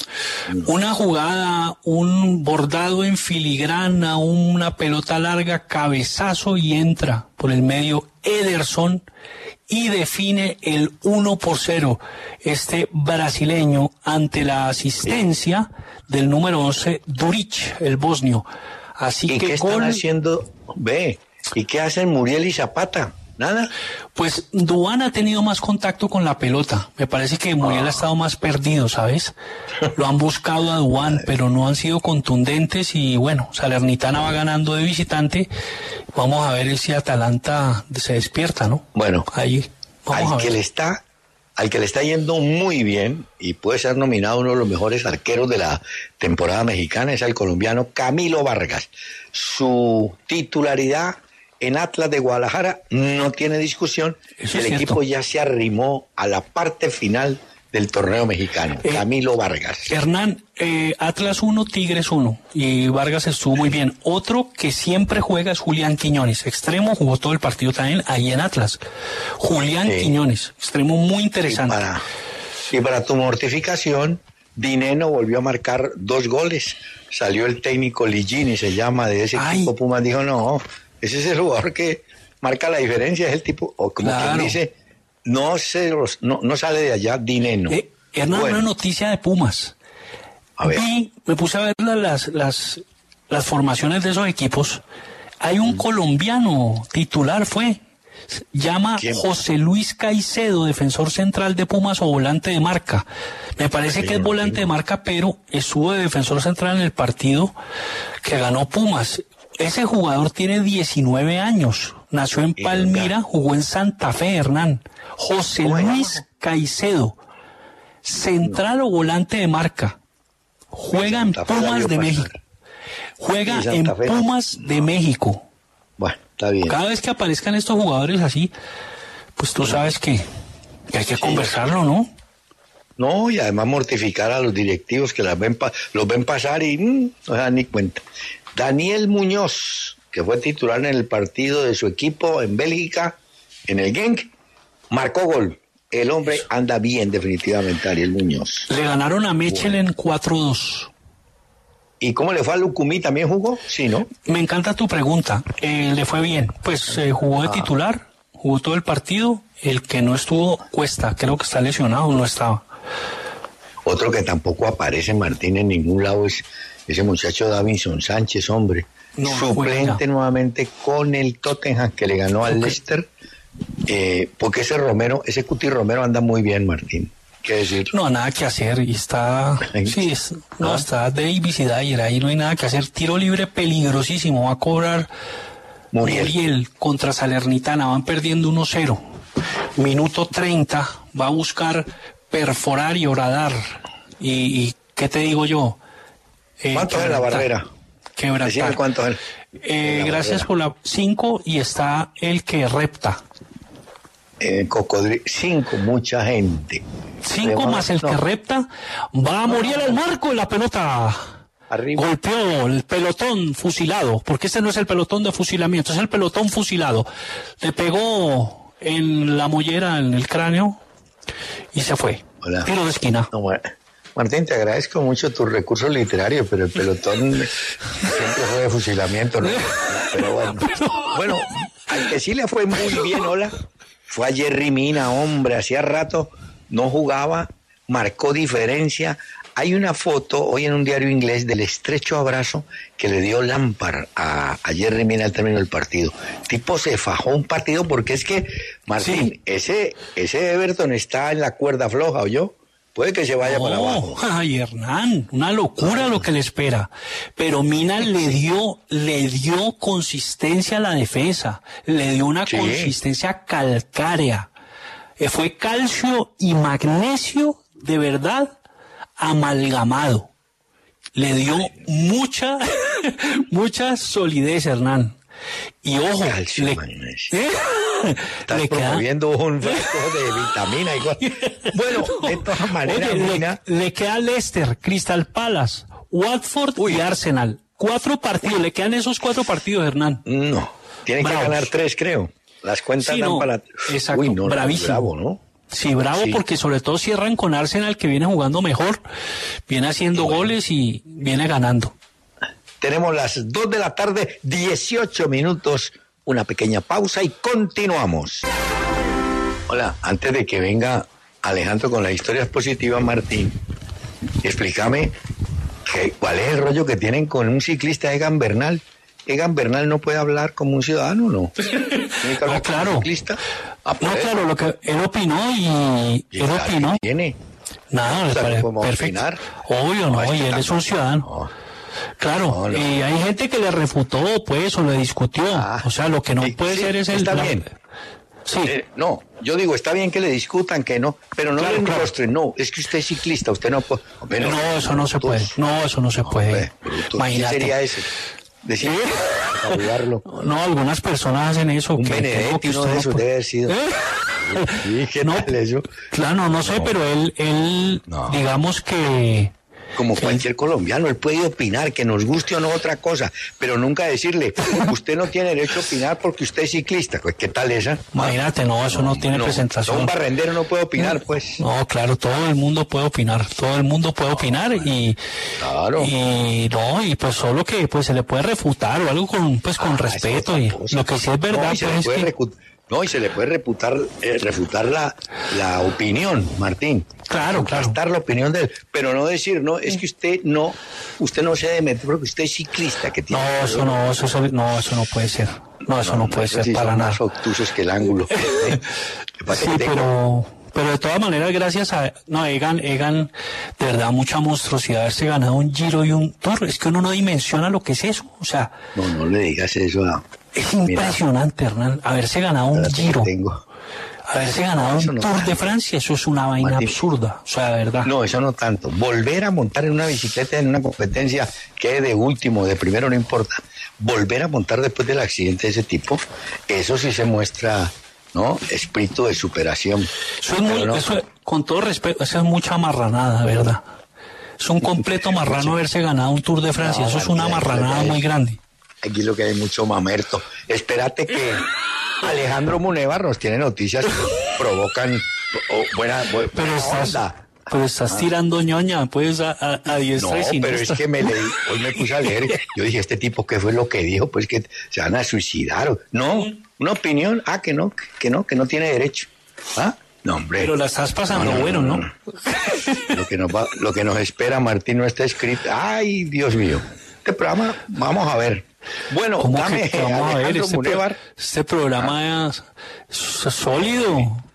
Una jugada, un bordado en filigrana, una pelota larga, cabezazo y entra por el medio Ederson y define el uno por cero. Este brasileño ante la asistencia del número once, Duric, el bosnio. Así ¿Y que qué gol... están haciendo? Ve, ¿y qué hacen Muriel y Zapata? ¿Nada? Pues Duván ha tenido más contacto con la pelota. Me parece que Muriel oh. ha estado más perdido, ¿sabes? Lo han buscado a Duván, pero no han sido contundentes y bueno, Salernitana va ganando de visitante. Vamos a ver si Atalanta se despierta, ¿no? Bueno, ahí vamos al a que ver. le está, al que le está yendo muy bien y puede ser nominado uno de los mejores arqueros de la temporada mexicana es el colombiano Camilo Vargas. Su titularidad en Atlas de Guadalajara no tiene discusión. Eso el es equipo cierto. ya se arrimó a la parte final del torneo mexicano. Eh, Camilo Vargas. Hernán, eh, Atlas uno, Tigres uno. Y Vargas estuvo muy bien. Otro que siempre juega es Julián Quiñones. Extremo, jugó todo el partido también ahí en Atlas. Julián sí. Quiñones, extremo muy interesante. Y para, y para tu mortificación, Dineno volvió a marcar dos goles. Salió el técnico Ligini, se llama, de ese Ay. equipo. Pumas dijo, no... Ese es el jugador que marca la diferencia, es el tipo, o como claro. quien dice, no, se los, no, no sale de allá, Dineno. Eh, Hernán, bueno. Una noticia de Pumas. A ver. Vi, me puse a ver las, las, las formaciones de esos equipos. Hay un mm. colombiano titular, fue. Llama ¿Quién? José Luis Caicedo, defensor central de Pumas o volante de marca. Me parece sí, que es volante sí. de marca, pero estuvo de defensor central en el partido que ganó Pumas. Ese jugador tiene diecinueve años, nació en Palmira, jugó en Santa Fe, Hernán. José Luis Caicedo, central o volante de marca, juega en Pumas de México. Juega en Pumas de México. Bueno, está bien. Cada vez que aparezcan estos jugadores así, pues tú sabes que, que hay que sí. conversarlo, ¿no? No, y además mortificar a los directivos que las ven pa- los ven pasar y mmm, no se dan ni cuenta. Daniel Muñoz, que fue titular en el partido de su equipo en Bélgica, en el Genk, marcó gol. El hombre anda bien definitivamente, Daniel Muñoz. Le ganaron a Mechelen bueno. cuatro dos. ¿Y cómo le fue a Lucumí? ¿También jugó? Sí, ¿no? Me encanta tu pregunta. Eh, le fue bien. Pues eh, jugó de ah. titular, jugó todo el partido. El que no estuvo, Cuesta, creo que está lesionado, no estaba. Otro que tampoco aparece, Martín, en ningún lado es ese muchacho Davinson Sánchez, hombre. No, suplente nuevamente con el Tottenham, que le ganó al okay. Leicester. Eh, porque ese Romero, ese Cuti Romero anda muy bien, Martín. ¿Qué decir? No, nada que hacer. Y está. Sí, es, no, ¿Ah? está Davis y Dyer. Ahí no hay nada que hacer. Tiro libre peligrosísimo. Va a cobrar Muriel, Muriel contra Salernitana. Van perdiendo uno cero. Minuto treinta. Va a buscar perforar y horadar. Y, y ¿qué te digo yo? Eh, ¿Cuánto es la barrera? Quebrantar. ¿Cuánto es? Eh, gracias barrera. Por la cinco y está el que repta. Eh, cocodrilo, cinco, mucha gente. Cinco Además, más el no. que repta. Va a morir al marco en la pelota. Arriba. Golpeó el pelotón fusilado, porque este no es el pelotón de fusilamiento, es el pelotón fusilado. Le pegó en la mollera, en el cráneo, y se fue. Hola. Tiro de esquina. No, bueno. Martín, te agradezco mucho tus recursos literarios, pero el pelotón siempre fue de fusilamiento, ¿no? Pero bueno, bueno, al que sí le fue muy bien, hola, fue a Jerry Mina, hombre, hacía rato no jugaba, marcó diferencia. Hay una foto hoy en un diario inglés del estrecho abrazo que le dio Lampard a, a Jerry Mina al término del partido. El tipo se fajó un partido porque es que, Martín, sí. ese, ese Everton está en la cuerda floja, ¿oyó? Puede que se vaya no, para abajo. Ay, Hernán, una locura lo que le espera. Pero Mina le dio, le dio consistencia a la defensa, le dio una sí. consistencia calcárea. Fue calcio y magnesio de verdad amalgamado. Le dio mucha, mucha solidez, Hernán. Y ojo, calcio, le, ¿eh? Estás le promoviendo queda... un fresco de vitamina igual. Bueno, de todas maneras, Oye, Mina... le, le queda Leicester, Crystal Palace, Watford Uy. y Arsenal. Cuatro partidos, le quedan esos cuatro partidos, Hernán. No, tienen Bravos. que ganar tres, creo. Las cuentas sí, dan no, para... Exacto, Uy, no, bravísimo. Bravo, ¿no? Sí, bravo, sí. porque sobre todo cierran con Arsenal, que viene jugando mejor, viene haciendo bueno. goles y viene ganando. Tenemos las dos de la tarde, dieciocho minutos, una pequeña pausa y continuamos. Hola, antes de que venga Alejandro con las historias positivas, Martín, explícame que, cuál es el rollo que tienen con un ciclista Egan Bernal. Egan Bernal no puede hablar como un ciudadano, ¿no? ¿Tiene que hablar no, claro. como un ciclista? Ah, no, claro, lo que él opinó y, y él opinó. ¿Tiene? Nada, no, parece perfecto. Opinar? Obvio, no, no y él es un ciudadano. No. Claro, no, no. y hay gente que le refutó, pues, o le discutió. Ah, o sea, lo que no sí, puede sí, ser es el... Está la... bien. Sí. Eh, no, yo digo, está bien que le discutan, que no, pero no claro, le enrostren, claro. no, es que usted es ciclista, usted no puede... Pero no, eso no se puede, no, eso no se puede. ¿Qué sería ese? Decir, no, algunas personas hacen eso. Un que Benedetti, uno de esos debe haber sido. ¿Eh? Sí, ¿qué no, tal eso? Claro, no sé, no. pero él, él no. digamos que... Como cualquier colombiano, él puede opinar, que nos guste o no otra cosa, pero nunca decirle, usted no tiene derecho a opinar porque usted es ciclista. ¿Qué tal esa? Imagínate, no, eso no, no tiene no, presentación. Un barrendero no puede opinar, pues. No, claro, todo el mundo puede opinar, todo el mundo puede opinar y... Claro. Y no, y pues solo que pues se le puede refutar o algo con pues con ah, respeto y cosa. Lo que sí es verdad, no, pues, es que... No, y se le puede reputar, eh, refutar la, la opinión, Martín. Claro, claro. Refutar la opinión de él, pero no decir, no, es que usted no, usted no se debe meter porque usted es ciclista que tiene. No, eso no, eso, eso, no, eso no puede ser. No, eso no, no puede ser sí para son nada. Más obtusos que el ángulo. ¿eh? Sí, pero, pero de todas maneras, gracias a, no, Egan, Egan, de verdad, mucha monstruosidad haberse ganado un Giro y un Tour. Es que uno no dimensiona lo que es eso, o sea. No, no le digas eso a... Es impresionante, Mira, Hernán, haberse ganado un Giro, haberse ganado un no Tour tanto. de Francia, eso es una vaina Martín, absurda, o sea, de verdad. No, eso no tanto. Volver a montar en una bicicleta en una competencia que de último, de primero no importa. Volver a montar después del accidente de ese tipo, eso sí se muestra, ¿no? Espíritu de superación. Eso es muy, no, eso, con todo respeto, eso es mucha marranada, ¿verdad? Es un completo marrano haberse ganado un Tour de Francia, no, eso es una marranada muy grande. Aquí lo que hay mucho mamerto. Espérate que Alejandro Munevar nos tiene noticias que provocan oh, buena, buena pero estás, onda. Pero estás ah. tirando ñoña, pues a, a, a diestra no, y siniestra. No, pero es que me leí, hoy me puse a leer. Yo dije, este tipo, ¿qué fue lo que dijo? Pues que se van a suicidar. No, una opinión. Ah, que no, que no, que no tiene derecho. ¿Ah? No, hombre. Pero la estás pasando no, no, bueno, ¿no? no. Lo que nos va, lo que nos espera, Martín, no está escrito. Ay, Dios mío. Este programa, vamos a ver. Bueno, dame, que, vamos a ver, este, pro, este programa ah. es sólido.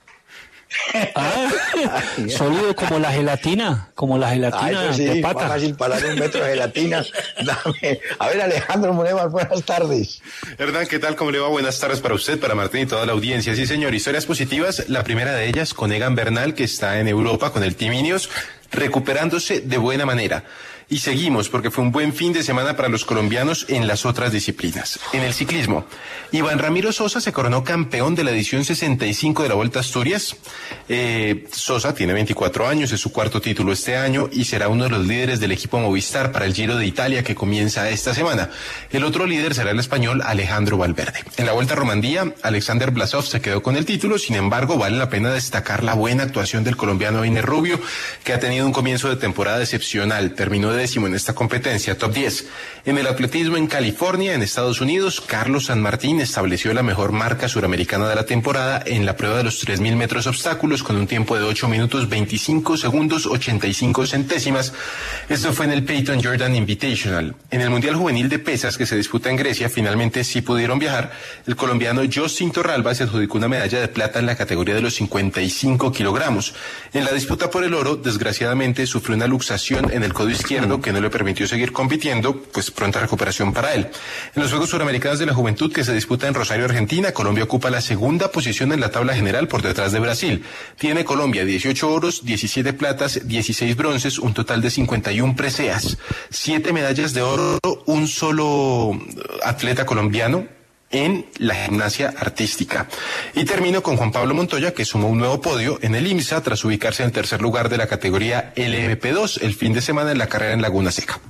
Ah, sólido como la gelatina, como la gelatina Ay, sí, de pata. Es fácil parar un metro de gelatina. Dame. A ver, Alejandro Munevar, buenas tardes. Hernán, ¿qué tal? ¿Cómo le va? Buenas tardes para usted, para Martín y toda la audiencia. Sí, señor, historias positivas. La primera de ellas con Egan Bernal, que está en Europa con el Team Ineos, recuperándose de buena manera. Y seguimos porque fue un buen fin de semana para los colombianos en las otras disciplinas. En el ciclismo, Iván Ramiro Sosa se coronó campeón de la edición sesenta y cinco de la Vuelta a Asturias. Eh, Sosa tiene veinticuatro años, es su cuarto título este año y será uno de los líderes del equipo Movistar para el Giro de Italia que comienza esta semana. El otro líder será el español Alejandro Valverde. En la Vuelta a Romandía, Alexander Blasov se quedó con el título, sin embargo, vale la pena destacar la buena actuación del colombiano Einer Rubio, que ha tenido un comienzo de temporada excepcional. Terminó décimo en esta competencia, top diez. En el atletismo en California, en Estados Unidos, Carlos San Martín estableció la mejor marca suramericana de la temporada en la prueba de los tres mil metros obstáculos con un tiempo de ocho minutos veinticinco segundos ochenta y cinco centésimas. Esto fue en el Peyton Jordan Invitational. En el Mundial Juvenil de Pesas que se disputa en Grecia, finalmente sí pudieron viajar. El colombiano Justin Torralba se adjudicó una medalla de plata en la categoría de los cincuenta y cinco kilogramos. En la disputa por el oro, desgraciadamente sufrió una luxación en el codo izquierdo que no le permitió seguir compitiendo, pues pronta recuperación para él. En los Juegos Suramericanos de la Juventud que se disputa en Rosario, Argentina, Colombia ocupa la segunda posición en la tabla general por detrás de Brasil. Tiene Colombia dieciocho oros, diecisiete platas, dieciséis bronces, un total de cincuenta y uno preseas, siete medallas de oro, un solo atleta colombiano en la gimnasia artística. Y termino con Juan Pablo Montoya, que sumó un nuevo podio en el IMSA tras ubicarse en el tercer lugar de la categoría L M P dos el fin de semana en la carrera en Laguna Seca.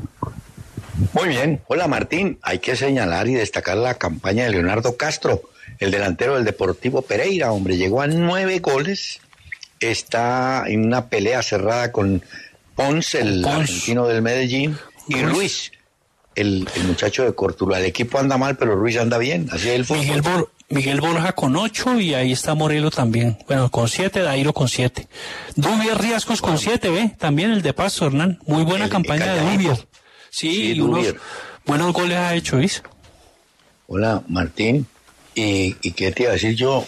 Muy bien. Hola, Martín. Hay que señalar y destacar la campaña de Leonardo Castro, el delantero del Deportivo Pereira. Hombre, llegó a nueve goles. Está en una pelea cerrada con Ponce, el Ponce. argentino del Medellín, y Ruiz. Ruiz. El, el muchacho de Cortuluá. El equipo anda mal, pero Ruiz anda bien. Así es el fútbol. Miguel, Bor Miguel Borja con ocho y ahí está Morelo también. Bueno, con siete, Dairo con siete. Dubier Riascos con siete, ¿ve? También el de Pasto, Hernán. Muy buena el, campaña el de Dubier. Sí, sí, y unos buenos goles ha hecho, ¿viste? Hola, Martín. ¿Y, y qué te iba a decir yo?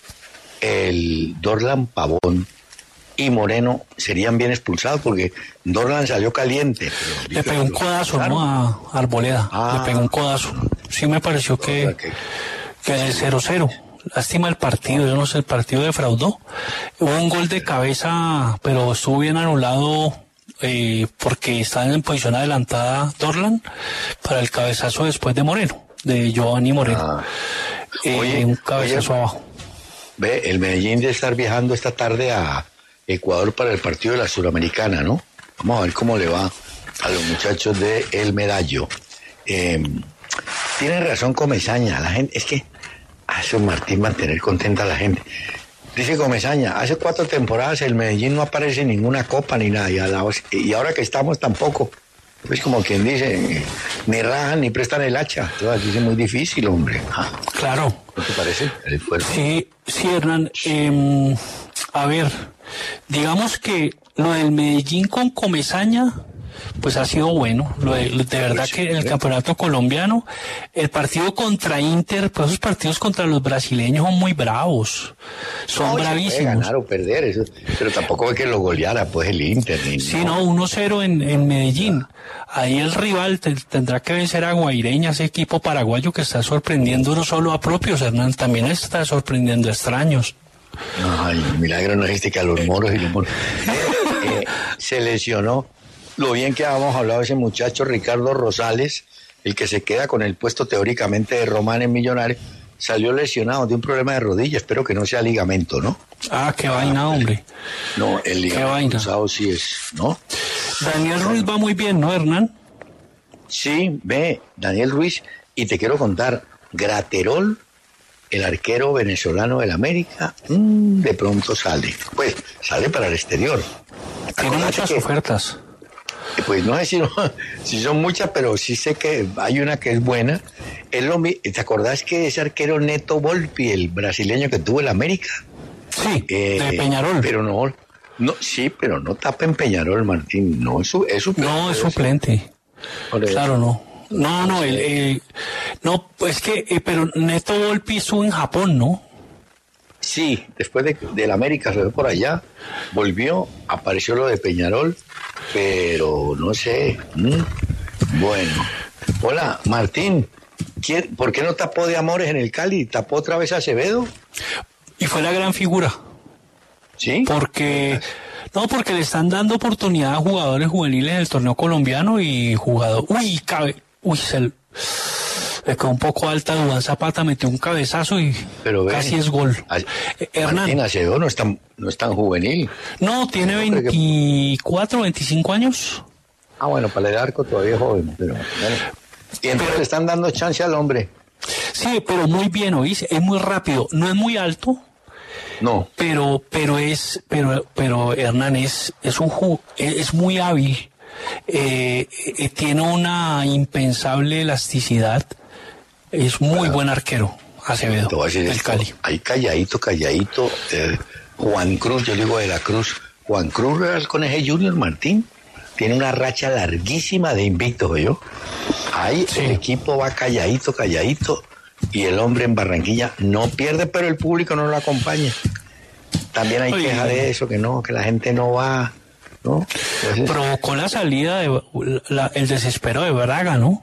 El Dorlan Pavón y Moreno serían bien expulsados porque Dorlan salió caliente. Le pegó un codazo, ¿no? A Arboleda. Ah, le pegó un codazo. Sí me pareció que, que, que el cero cero. Lástima el partido, yo no sé, el partido defraudó. Hubo un gol de cabeza, pero estuvo bien anulado eh, porque está en posición adelantada Dorlan para el cabezazo después de Moreno, de Giovanni Moreno. Ah. Eh, oye, un cabezazo oye, abajo. Ve, el Medellín debe estar viajando esta tarde a Ecuador para el partido de la Suramericana, ¿no? Vamos a ver cómo le va a los muchachos de El Medallo. Eh, tiene razón Comesaña, la gente, es que hace Martín mantener contenta a la gente. Dice Comesaña, hace cuatro temporadas el Medellín no aparece en ninguna copa ni nada, y, a la, y ahora que estamos tampoco. Pues como quien dice, ni rajan ni prestan el hacha. Entonces aquí es muy difícil, hombre. Ah, claro. ¿No te parece? El esfuerzo. Sí, sí, Hernán. Eh, a ver, digamos que lo del Medellín con Comesaña, pues ha sido bueno. Lo de, de verdad pues, que el ¿eh? campeonato colombiano, el partido contra Inter, pues esos partidos contra los brasileños son muy bravos. Son no, bravísimos. Se puede ganar o perder, eso, pero tampoco es que lo goleara pues el Inter. Ni, sí, no, uno cero en, en Medellín. Ahí el rival te, tendrá que vencer a Guaireña, ese equipo paraguayo que está sorprendiendo no solo a propios, Hernán, también está sorprendiendo a extraños. Ay, el milagro no existe que a los moros y los moros. eh, eh, se lesionó. Lo bien que habíamos hablado de ese muchacho Ricardo Rosales, el que se queda con el puesto teóricamente de Román en Millonarios, salió lesionado de un problema de rodilla, espero que no sea ligamento, ¿no? Ah, qué vaina, hombre. No, el ligamento cruzado sí es, ¿no? Daniel Ruiz va muy bien, ¿no, Hernán? Sí, ve, Daniel Ruiz, y te quiero contar, Graterol, el arquero venezolano del América, mmm, de pronto sale, pues sale para el exterior. Tiene muchas que, ofertas. Pues no sé si, no, si son muchas, pero sí sé que hay una que es buena. Es lo, ¿te acordás que ese arquero Neto Volpi, el brasileño que tuvo el América? Sí, eh, de Peñarol. Pero no, no, sí, pero no tapa en Peñarol, Martín. No, es, su, es suplente. No, es suplente. Claro, no. No, no, el, eh, no, pues que, eh, pero Neto Volpi estuvo en Japón, ¿no? Sí, después de, del América se fue por allá, volvió, apareció lo de Peñarol, pero no sé. ¿Mm? Bueno, hola, Martín, ¿quién, ¿por qué no tapó de Amores en el Cali? ¿Tapó otra vez a Acevedo? Y fue la gran figura. ¿Sí? Porque No, porque le están dando oportunidad a jugadores juveniles del torneo colombiano y jugador... Uy, cabe... Uy, se le quedó un poco alta. Duván Zapata metió un cabezazo y Pero ve, casi es gol. A, eh, Hernán. Martín Acevedo no es tan, no es tan juvenil. No, tiene no, veinticuatro, que... veinticinco años. Ah, bueno, para el arco todavía es joven. Pero, bueno. Y entonces pero, le están dando chance al hombre. Sí, pero muy bien, ¿oíste? Es muy rápido. No es muy alto. No. Pero, pero es, pero, pero Hernán es, es un ju es muy hábil. Eh, eh, tiene una impensable elasticidad. Es muy bueno. Buen arquero, Acevedo, te voy a decir del esto, Cali. Ahí calladito, calladito. Eh, Juan Cruz, yo digo de la Cruz. Juan Cruz Real con ese Junior Martín tiene una racha larguísima de invictos, ¿yo? Ahí sí. El equipo va calladito, calladito. Y el hombre en Barranquilla no pierde, pero el público no lo acompaña. También hay Oye, queja de eso, que no, que la gente no va, ¿no? Entonces, provocó la salida, de la, el desespero de Braga, ¿no?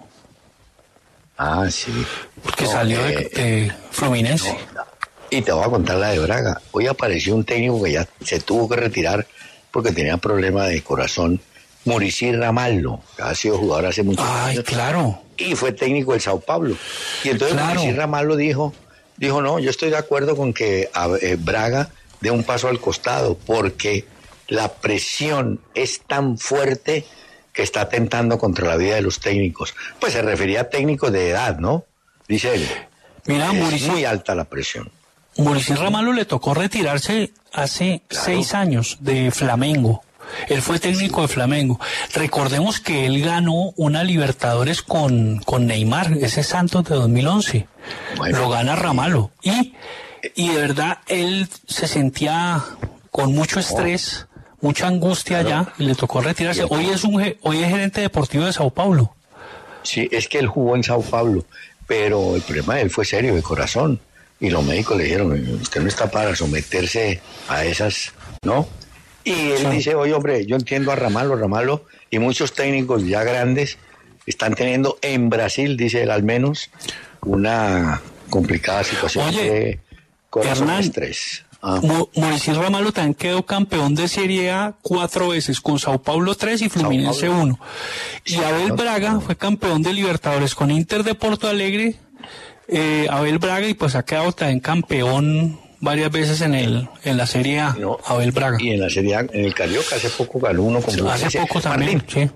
Ah, sí. Porque no, salió eh, de, de Fluminense. No. Y te voy a contar la de Braga. Hoy apareció un técnico que ya se tuvo que retirar porque tenía problemas de corazón. Muricy Ramalho, que ha sido jugador hace muchos Ay, años. Claro. Y fue técnico del Sao Paulo. Y entonces claro. Muricy Ramalho dijo, dijo, no, yo estoy de acuerdo con que eh, Braga dé un paso al costado, porque la presión es tan fuerte que está atentando contra la vida de los técnicos. Pues se refería a técnicos de edad, ¿no? Dice él. Mira, es Muricy, muy alta la presión. Muricy Ramalho le tocó retirarse hace claro. seis años de Flamengo. Él fue técnico de Flamengo. Recordemos que él ganó una Libertadores con, con Neymar, ese Santos de dos mil once. Bueno, lo gana Ramalho. Y, y de verdad, él se sentía con mucho estrés, oh. mucha angustia allá, claro. y le tocó retirarse. Hoy es, un, hoy es gerente deportivo de Sao Paulo. Sí, es que él jugó en Sao Paulo, pero el problema de él fue serio, de corazón. Y los médicos le dijeron, usted no está para someterse a esas, ¿no? Y él sí. dice, oye, hombre, yo entiendo a Ramalho, Ramalho, y muchos técnicos ya grandes están teniendo en Brasil, dice él al menos, una complicada situación oye, de corazón Hernán, estrés. Ah. Muricy Ramalho también quedó campeón de Serie A cuatro veces, con Sao Paulo tres y Fluminense uno. Y Abel Braga fue campeón de Libertadores con Inter de Porto Alegre, eh, Abel Braga, y pues ha quedado también campeón varias veces en el en la Serie A, no, Abel Braga. Y en la Serie A, en el Carioca, hace poco ganó uno con Hace dice, poco también, Martín.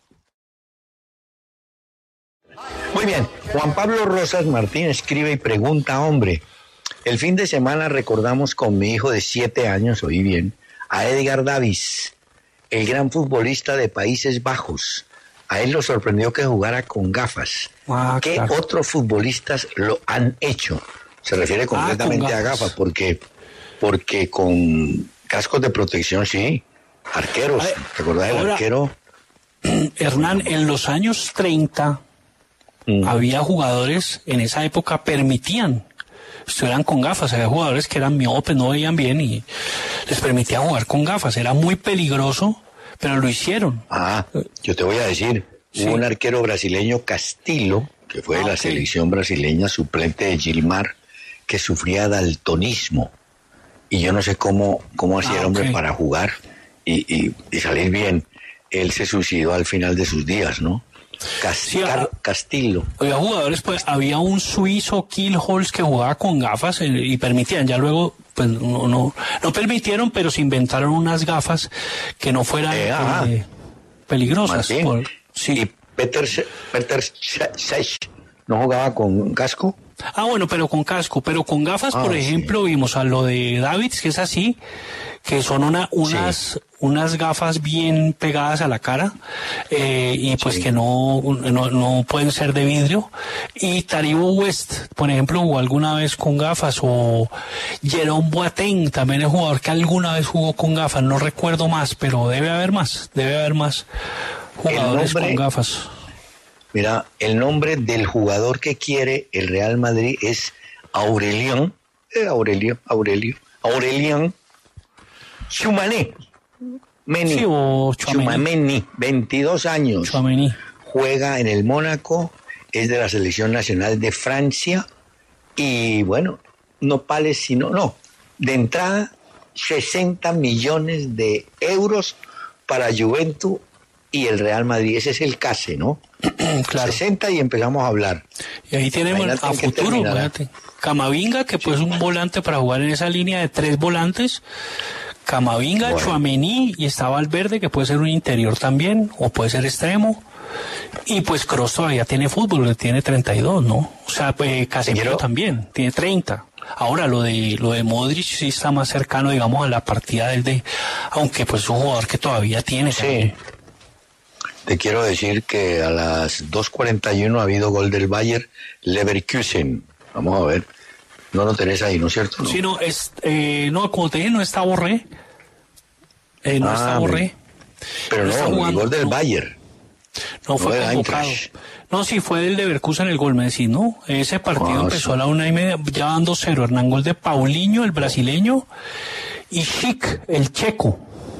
Sí. Muy bien, Juan Pablo Rosas Martín escribe y pregunta, hombre, el fin de semana recordamos con mi hijo de siete años, oí bien, a Edgar Davids, el gran futbolista de Países Bajos. A él lo sorprendió que jugara con gafas. Ah, ¿Qué claro. otros futbolistas lo han hecho? Se refiere completamente ah, a gafas, porque, porque con cascos de protección, sí. Arqueros, ¿te acordás del arquero? Hernán, en los años treinta mm. había jugadores, en esa época permitían, estuvieran con gafas, había jugadores que eran miopes, no veían bien y les permitían jugar con gafas. Era muy peligroso, pero lo hicieron. Ah, yo te voy a decir, sí. hubo un arquero brasileño, Castillo, que fue ah, de la okay. selección brasileña, suplente de Gilmar, que sufría daltonismo, y yo no sé cómo, cómo hacía ah, el hombre okay. para jugar y, y, y salir bien. Él se suicidó al final de sus días, ¿no? Cast sí, Car Castillo. Había jugadores, pues, había un suizo, Kielholz, que jugaba con gafas eh, y permitían, ya luego, pues, no, no, no permitieron, pero se inventaron unas gafas que no fueran eh, eh, peligrosas. Por, sí. Y Peter, Peter Sech no jugaba con casco. Ah, bueno, pero con casco, pero con gafas, ah, por ejemplo, sí. vimos a lo de Davids, que es así, que son una, unas, sí. unas gafas bien pegadas a la cara, eh, y pues sí. que no, no, no pueden ser de vidrio. Y Taribo West, por ejemplo, jugó alguna vez con gafas, o Jerome Boateng, también es jugador que alguna vez jugó con gafas, no recuerdo más, pero debe haber más, debe haber más jugadores nombre... con gafas. Mira, el nombre del jugador que quiere el Real Madrid es Aurelian, eh, Aurelio, Aurelio, Aurelian Tchouaméni, Meni, sí, Tchouaméni, veintidós años, Tchouaméni. Juega en el Mónaco, es de la selección nacional de Francia, y bueno, no pales sino, no, de entrada sesenta millones de euros para Juventus y el Real Madrid. Ese es el case, ¿no? Claro. sesenta y empezamos a hablar. Y ahí tenemos Imagínate a en qué futuro, terminará. fíjate. Camavinga, que pues es un volante para jugar en esa línea de tres volantes. Camavinga, Bueno. Tchouaméni, y está Valverde, que puede ser un interior también, o puede ser extremo. Y pues Kroos todavía tiene fútbol, tiene treinta y dos, ¿no? O sea, pues Casemiro Quiero- también, tiene treinta. Ahora lo de lo de Modric sí está más cercano, digamos, a la partida del de, aunque pues es un jugador que todavía tiene. Sí. Te quiero decir que a las dos cuarenta y uno ha habido gol del Bayer Leverkusen. Vamos a ver. No lo tenés ahí, ¿no es cierto? No. Sí, no, es, eh, no, como te dije, no está Borré. Eh, no Ah, está Borré. Pero No no, está el jugando, gol del no. Bayer. No fue del convocado. Eintracht. No, sí, fue del Leverkusen el gol, me decís, ¿no? Ese partido Ah, empezó sí. a la una y media, ya van dos cero. Hernán, gol de Paulinho, el brasileño, y Schick, el checo.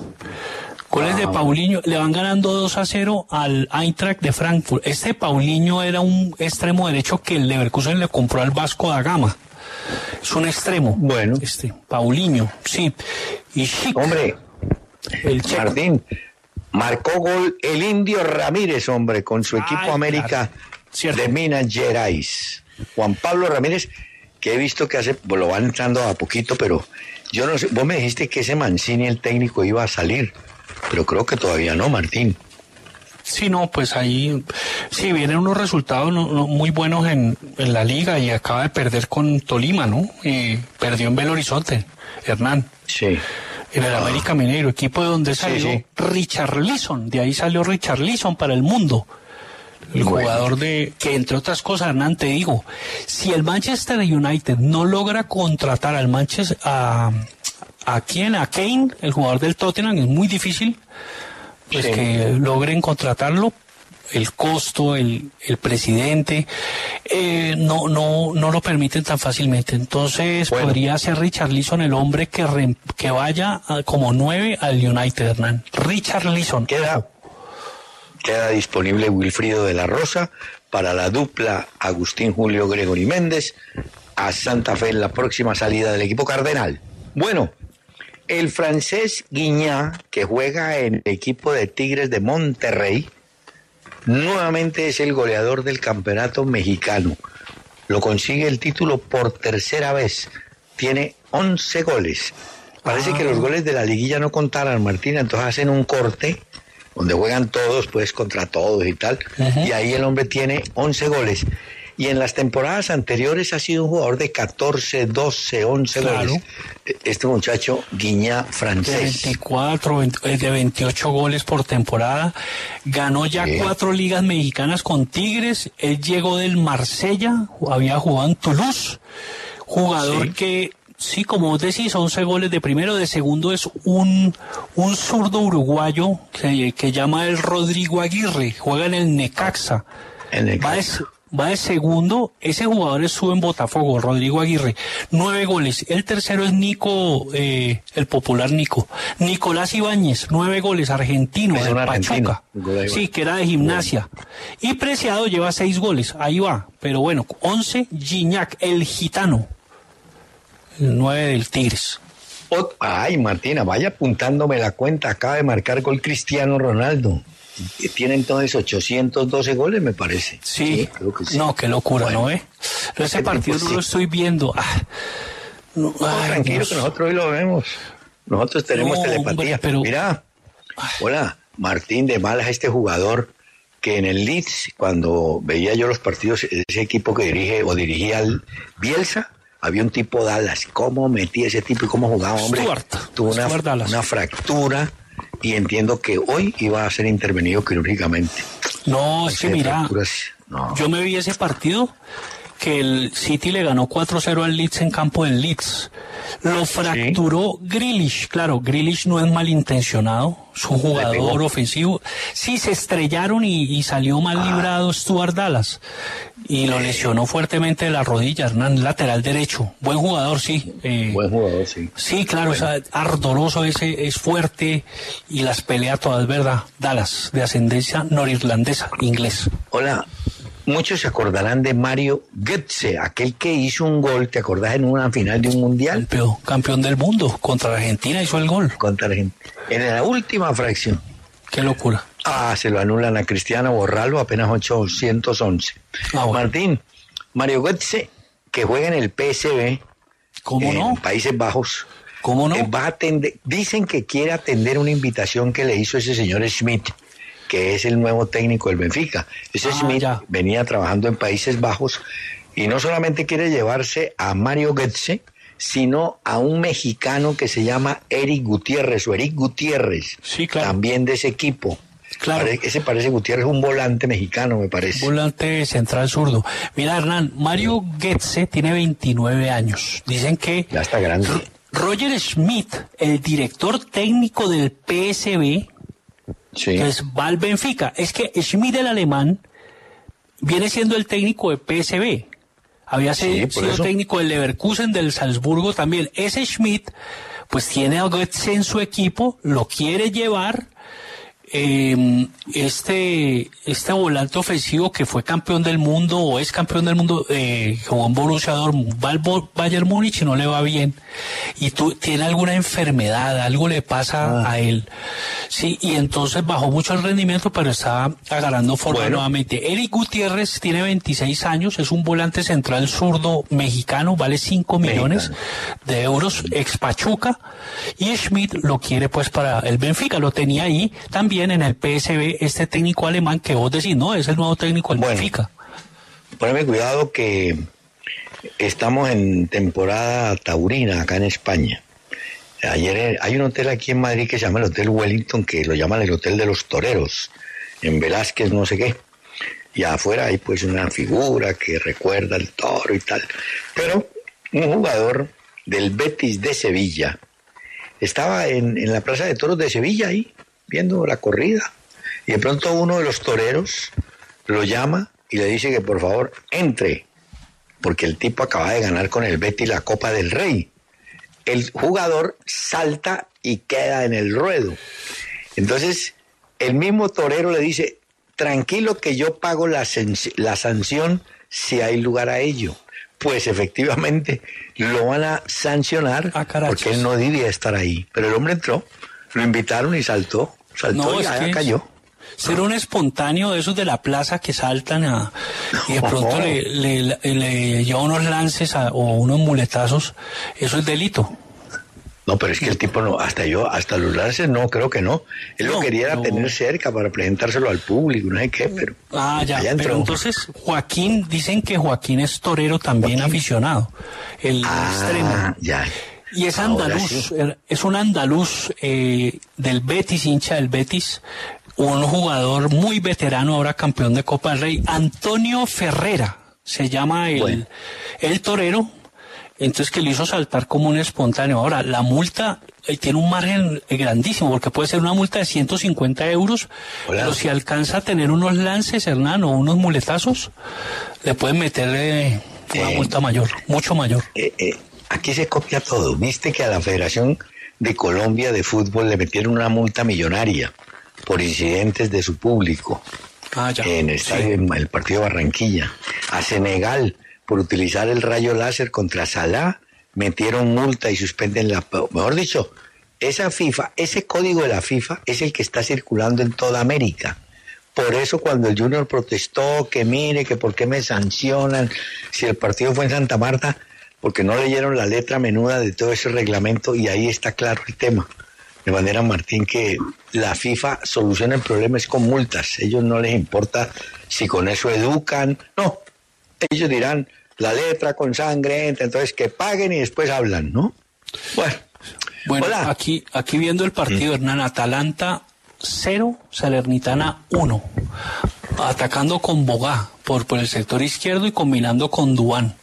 Goles Ah. de Paulinho, le van ganando dos a cero al Eintracht de Frankfurt. Este Paulinho era un extremo derecho que el Leverkusen le compró al Vasco da Gama. Es un extremo. Bueno. Este, Paulinho, sí. Y Schick, Hombre, el checo. Martín, marcó gol el Indio Ramírez, hombre, con su equipo Ay, América claro. Cierto. de Minas Gerais. Juan Pablo Ramírez, que he visto que hace, pues, lo van entrando a poquito, pero yo no sé, vos me dijiste que ese Mancini, el técnico, iba a salir, pero creo que todavía no, Martín. Sí, no, pues ahí sí vienen unos resultados no, no, muy buenos en, en la liga y acaba de perder con Tolima, ¿no? Y perdió en Belo Horizonte, Hernán. Sí. En el América Mineiro, equipo de donde salió sí. Richarlison, de ahí salió Richarlison para el mundo. El Bueno. jugador de, que entre otras cosas, Hernán, te digo, si el Manchester United no logra contratar al Manchester, a, a quién, a Kane, el jugador del Tottenham, es muy difícil, pues Sí. que logren contratarlo, el costo, el, el presidente, eh, no, no, no lo permiten tan fácilmente. Entonces Bueno. podría ser Richarlison el hombre que, re- que vaya a- como nueve al United, Hernán. Richarlison. Queda, queda disponible Wilfrido de la Rosa para la dupla Agustín Julio Gregory Méndez a Santa Fe en la próxima salida del equipo cardenal. Bueno, el francés Guiñá, que juega en el equipo de Tigres de Monterrey, nuevamente es el goleador del campeonato mexicano. Lo consigue el título por tercera vez. Tiene once goles. Parece Ah. que los goles de la liguilla no contaran, Martina, entonces hacen un corte donde juegan todos, pues contra todos y tal, Ajá. y ahí el hombre tiene once goles. Y en las temporadas anteriores ha sido un jugador de catorce, doce, once Claro. goles. Este muchacho, Guiñá, De francés. veinticuatro, veinte, eh, de veintiocho goles por temporada. Ganó ya Sí. cuatro ligas mexicanas con Tigres. Él llegó del Marsella, había jugado en Toulouse. Jugador Sí. que, sí, como vos decís, once goles de primero. De segundo es un, un zurdo uruguayo que, que llama el Rodrigo Aguirre. Juega en el Necaxa. En el Va de, va de segundo, ese jugador estuvo en Botafogo, Rodrigo Aguirre, nueve goles. El tercero es Nico, eh, el popular Nico. Nicolás Ibáñez, nueve goles, argentino, Es del un argentino, Pachuca. Nicolás Sí, Ibáñez. que era de gimnasia. Y Preciado lleva seis goles, ahí va. Pero bueno, once, Gignac, el gitano. El nueve del Tigres. Ot- Ay, Martina, vaya apuntándome la cuenta. Acaba de marcar gol Cristiano Ronaldo. Y tiene entonces ochocientos doce goles, me parece. Sí, creo que sí. no, qué locura, Bueno. ¿no ve? Pero ese Ese partido tipo no lo sí. estoy viendo. Ah, no, No, ay, tranquilo, Dios. que nosotros hoy lo vemos. Nosotros tenemos No, telepatía. hombre, pero- Mira, hola, Martín de Malas, este jugador que en el Leeds, cuando veía yo los partidos de ese equipo que dirige o dirigía al Bielsa, había un tipo Dallas. ¿Cómo metía ese tipo y cómo jugaba, hombre? Stuart, Tuvo una, Stuart Dallas. una fractura y entiendo que hoy iba a ser intervenido quirúrgicamente. No, es que Ese mira, fracturas, no. yo me vi ese partido que el City le ganó cuatro cero al Leeds en campo del Leeds. Lo fracturó Grealish. Claro, Grealish no es malintencionado, es un jugador pegó. ofensivo. Sí, se estrellaron y, y salió mal Ah. librado Stuart Dallas. Y lo lesionó fuertemente de la rodilla, Hernán, lateral derecho. Buen jugador, sí. eh, Buen jugador, sí. Sí, claro, o sea, ardoroso ese, es fuerte y las pelea todas, ¿verdad? Dallas, de ascendencia norirlandesa, inglés. Hola, muchos se acordarán de Mario Götze, aquel que hizo un gol, ¿te acordás? En una final de un mundial. Campeón, campeón del mundo, contra Argentina hizo el gol. Contra Argentina. En la última fracción. Qué locura. Ah, se lo anulan a Cristiano Borrallo, apenas ochocientos once. Ah, bueno. Martín, Mario Götze, que juega en el P S V, ¿cómo en no? Países Bajos. ¿Cómo no? Eh, va a atender, dicen que quiere atender una invitación que le hizo ese señor Schmidt, que es el nuevo técnico del Benfica. Ese ah, Schmidt ya. venía trabajando en Países Bajos y no solamente quiere llevarse a Mario Götze, sino a un mexicano que se llama Eric Gutiérrez o Eric Gutiérrez, sí, claro. también de ese equipo. Claro. Pare, ese parece Gutiérrez, un volante mexicano, me parece. Volante central zurdo. Mira, Hernán, Mario Götze tiene veintinueve años. Dicen que... Ya está grande. Roger Schmidt, el director técnico del P S V, sí. que es Val Benfica. Es que Schmidt, el alemán, viene siendo el técnico de P S V. Había sí, sido eso. técnico del Leverkusen, del Salzburgo también. Ese Schmidt, pues tiene a Götze en su equipo, lo quiere llevar. Eh, este este volante ofensivo que fue campeón del mundo o es campeón del mundo, eh, jugó en Borussia Dortmund, va al Bayern Múnich y no le va bien y tú, tiene alguna enfermedad, algo le pasa ah. a él, sí, y entonces bajó mucho el rendimiento, pero está agarrando forma bueno. nuevamente. Eric Gutiérrez tiene veintiséis años, es un volante central zurdo mexicano, vale cinco millones de euros, ex Pachuca, y Schmidt lo quiere pues para el Benfica, lo tenía ahí también en el P S V, este técnico alemán que vos decís, no, es el nuevo técnico del bueno, Benfica. Poneme cuidado que estamos en temporada taurina acá en España. Ayer hay un hotel aquí en Madrid que se llama el Hotel Wellington, que lo llaman el Hotel de los Toreros, en Velázquez no sé qué. Y afuera hay pues una figura que recuerda el toro y tal. Pero un jugador del Betis de Sevilla estaba en, en la Plaza de Toros de Sevilla ahí, viendo la corrida, y de pronto uno de los toreros lo llama y le dice que por favor entre, porque el tipo acaba de ganar con el Betis la Copa del Rey. El jugador salta y queda en el ruedo. Entonces el mismo torero le dice, tranquilo que yo pago la, la sanción si hay lugar a ello. Pues efectivamente lo van a sancionar ah, porque él no debía estar ahí, pero el hombre entró, lo invitaron y saltó. Saltó no, y ya cayó. Ser un espontáneo de esos de la plaza que saltan a, y de pronto le, le, le, le lleva unos lances a, o unos muletazos, eso es delito. No, pero es que el tipo no, hasta yo, hasta los lances no, creo que no. Él no, lo quería no. tener cerca para presentárselo al público, no sé qué, pero... Ah, ya, pero entonces Joaquín, dicen que Joaquín es torero también Joaquín. aficionado, el ah, extremo. ya. Y es andaluz, sí. es un andaluz eh, del Betis, hincha del Betis, un jugador muy veterano, ahora campeón de Copa del Rey, Antonio Ferrera, se llama el, bueno. el torero, entonces que le hizo saltar como un espontáneo. Ahora, la multa eh, tiene un margen grandísimo, porque puede ser una multa de ciento cincuenta euros, Hola. pero si alcanza a tener unos lances, Hernán, o unos muletazos, le pueden meter eh, una eh, multa mayor, mucho mayor. Eh, eh. Aquí se copia todo. Viste que a la Federación de Colombia de Fútbol le metieron una multa millonaria por incidentes de su público ah, ya. en el, estadio, sí. en el partido de Barranquilla. A Senegal, por utilizar el rayo láser contra Salah, metieron multa y suspenden la... Mejor dicho, esa FIFA, ese código de la FIFA es el que está circulando en toda América. Por eso cuando el Junior protestó, que mire, que por qué me sancionan, si el partido fue en Santa Marta... porque no leyeron la letra menuda de todo ese reglamento y ahí está claro el tema. De manera, Martín, que la FIFA soluciona el problema es con multas. Ellos no les importa si con eso educan. No, ellos dirán la letra con sangre, entonces que paguen y después hablan, ¿no? Bueno, bueno hola. Aquí, aquí viendo el partido, mm. Hernán, Atalanta cero, Salernitana uno. Atacando con Bogá por, por el sector izquierdo y combinando con Duán.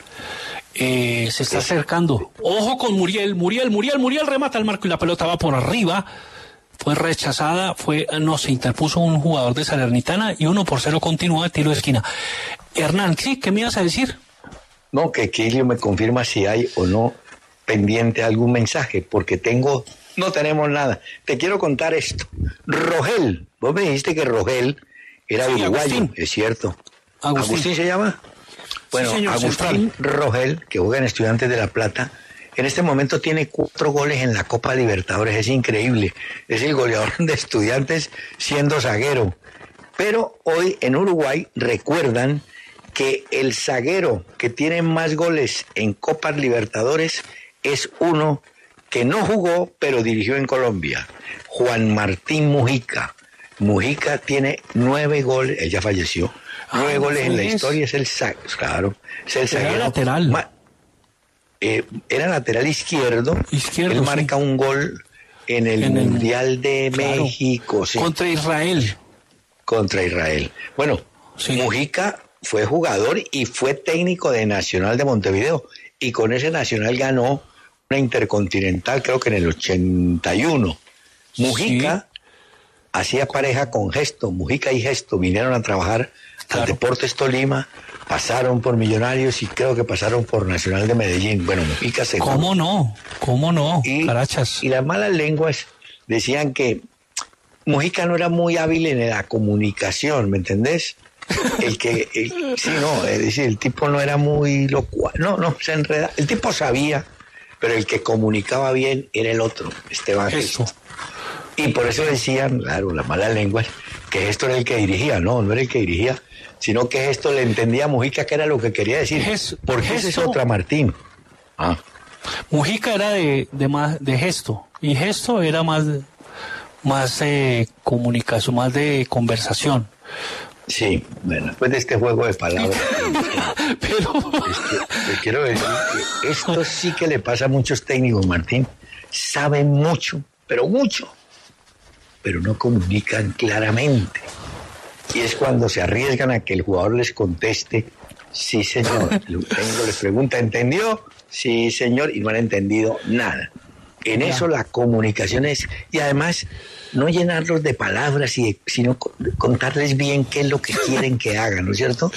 Eh, se está acercando. Ojo con Muriel, Muriel, Muriel, Muriel remata el marco y la pelota va por arriba. Fue rechazada, fue, no, se interpuso un jugador de Salernitana y uno por cero continúa de tiro de esquina. Hernán, ¿sí? ¿Qué me ibas a decir? No, que Kilio me confirma si hay o no pendiente algún mensaje, porque tengo, no tenemos nada. Te quiero contar esto. Rogel, vos me dijiste que Rogel era sí, uruguayo, Agustín. Es cierto. Agustín. ¿Agustín se llama? Bueno, sí, señor, Agustín central. Rogel, que juega en Estudiantes de La Plata, en este momento tiene cuatro goles en la Copa Libertadores, es increíble. Es el goleador de Estudiantes siendo zaguero. Pero hoy en Uruguay recuerdan que el zaguero que tiene más goles en Copas Libertadores es uno que no jugó, pero dirigió en Colombia, Juan Martín Mujica. Mujica tiene nueve goles, él ya falleció, nueve ah, goles en la historia, es el zaguero, claro, es el zaguero. Era lateral. Ma, eh, era lateral izquierdo, izquierdo él marca sí. un gol en el en Mundial el, de claro, México. Sí. Contra Israel. Contra Israel. Bueno, sí. Mujica fue jugador y fue técnico de Nacional de Montevideo, y con ese Nacional ganó una Intercontinental, creo que en el ochenta y uno. Mujica sí. hacía pareja con Gesto, Mujica y Gesto vinieron a trabajar claro. al Deportes Tolima, pasaron por Millonarios y creo que pasaron por Nacional de Medellín. Bueno, Mujica se... ¿Cómo no? ¿Cómo no? Y, Carachas. Y las malas lenguas decían que Mujica no era muy hábil en la comunicación, ¿me entendés? El que, el, sí, no, es decir, el tipo no era muy locuaz, no, no, se enreda, el tipo sabía, pero el que comunicaba bien era el otro, Esteban Gesto. Y por eso decían, claro, las malas lenguas, que Gesto era el que dirigía, no, no era el que dirigía, sino que Gesto le entendía a Mujica que era lo que quería decir, Ges, porque Gesto, esa es otra, Martín. Ah. Mujica era de, de, más, de Gesto, y Gesto era más, más eh, comunicación, más de conversación. Sí, bueno, después de este juego de palabras, pero te quiero decir que esto sí que le pasa a muchos técnicos, Martín. Saben mucho, pero mucho, pero no comunican claramente. Y es cuando se arriesgan a que el jugador les conteste, sí señor. El técnico les pregunta, ¿entendió? Sí señor, y no han entendido nada. En eso la comunicación es, y además no llenarlos de palabras, y, sino contarles bien qué es lo que quieren que hagan, ¿no es cierto?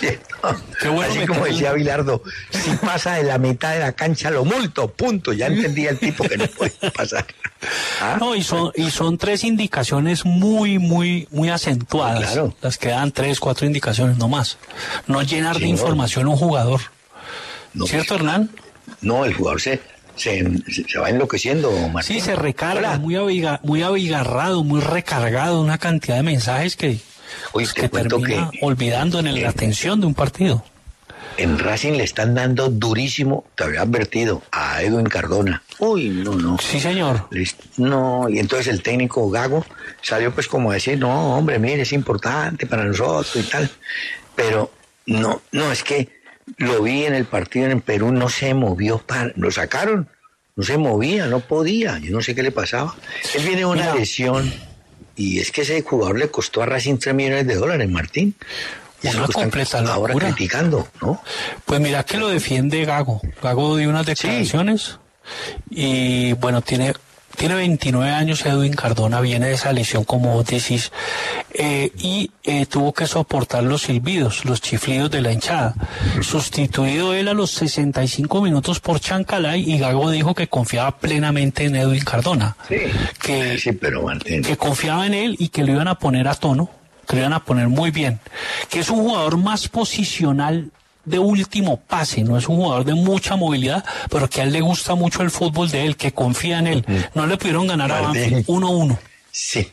Qué bueno. Así como decía Bilardo, si pasa de la mitad de la cancha lo multo, punto, ya entendía el tipo que no puede pasar. ¿Ah? No, y son, y son tres indicaciones muy, muy, muy acentuadas, claro. Las que dan tres, cuatro indicaciones, no más. No llenar sí, de no. información a un jugador. No, ¿cierto, Hernán? No, el jugador se... Se, se va enloqueciendo, Martín. Sí, se recarga, muy, abiga, muy abigarrado, muy recargado, una cantidad de mensajes que, Oye, pues, que termina que, olvidando en el, eh, la atención de un partido. En Racing le están dando durísimo, te había advertido, a Edwin Cardona. Uy, no, no. Sí, señor. No, y entonces el técnico Gago salió pues como a decir, no, hombre, mire, es importante para nosotros y tal. Pero no, no, es que lo vi en el partido en Perú, no se movió, para, lo sacaron, no se movía, no podía, yo no sé qué le pasaba. Él viene de una Mira. lesión, y es que ese jugador le costó a Racing tres millones de dólares, Martín. Y una completa locura. Ahora criticando, ¿no? Pues mira que lo defiende Gago. Gago dio unas declaraciones, sí. Y bueno, tiene... Tiene veintinueve años Edwin Cardona, viene de esa lesión, como vos decís, eh, y eh, tuvo que soportar los silbidos, los chiflidos de la hinchada. Sustituido él a los sesenta y cinco minutos por Chancalay, y Gago dijo que confiaba plenamente en Edwin Cardona. Sí, que, sí, pero Martín. que confiaba en él y que lo iban a poner a tono, que lo iban a poner muy bien. Que es un jugador más posicional de último pase, no es un jugador de mucha movilidad, pero que a él le gusta mucho el fútbol de él, que confía en él. No le pudieron ganar a Banfield uno a uno. Sí,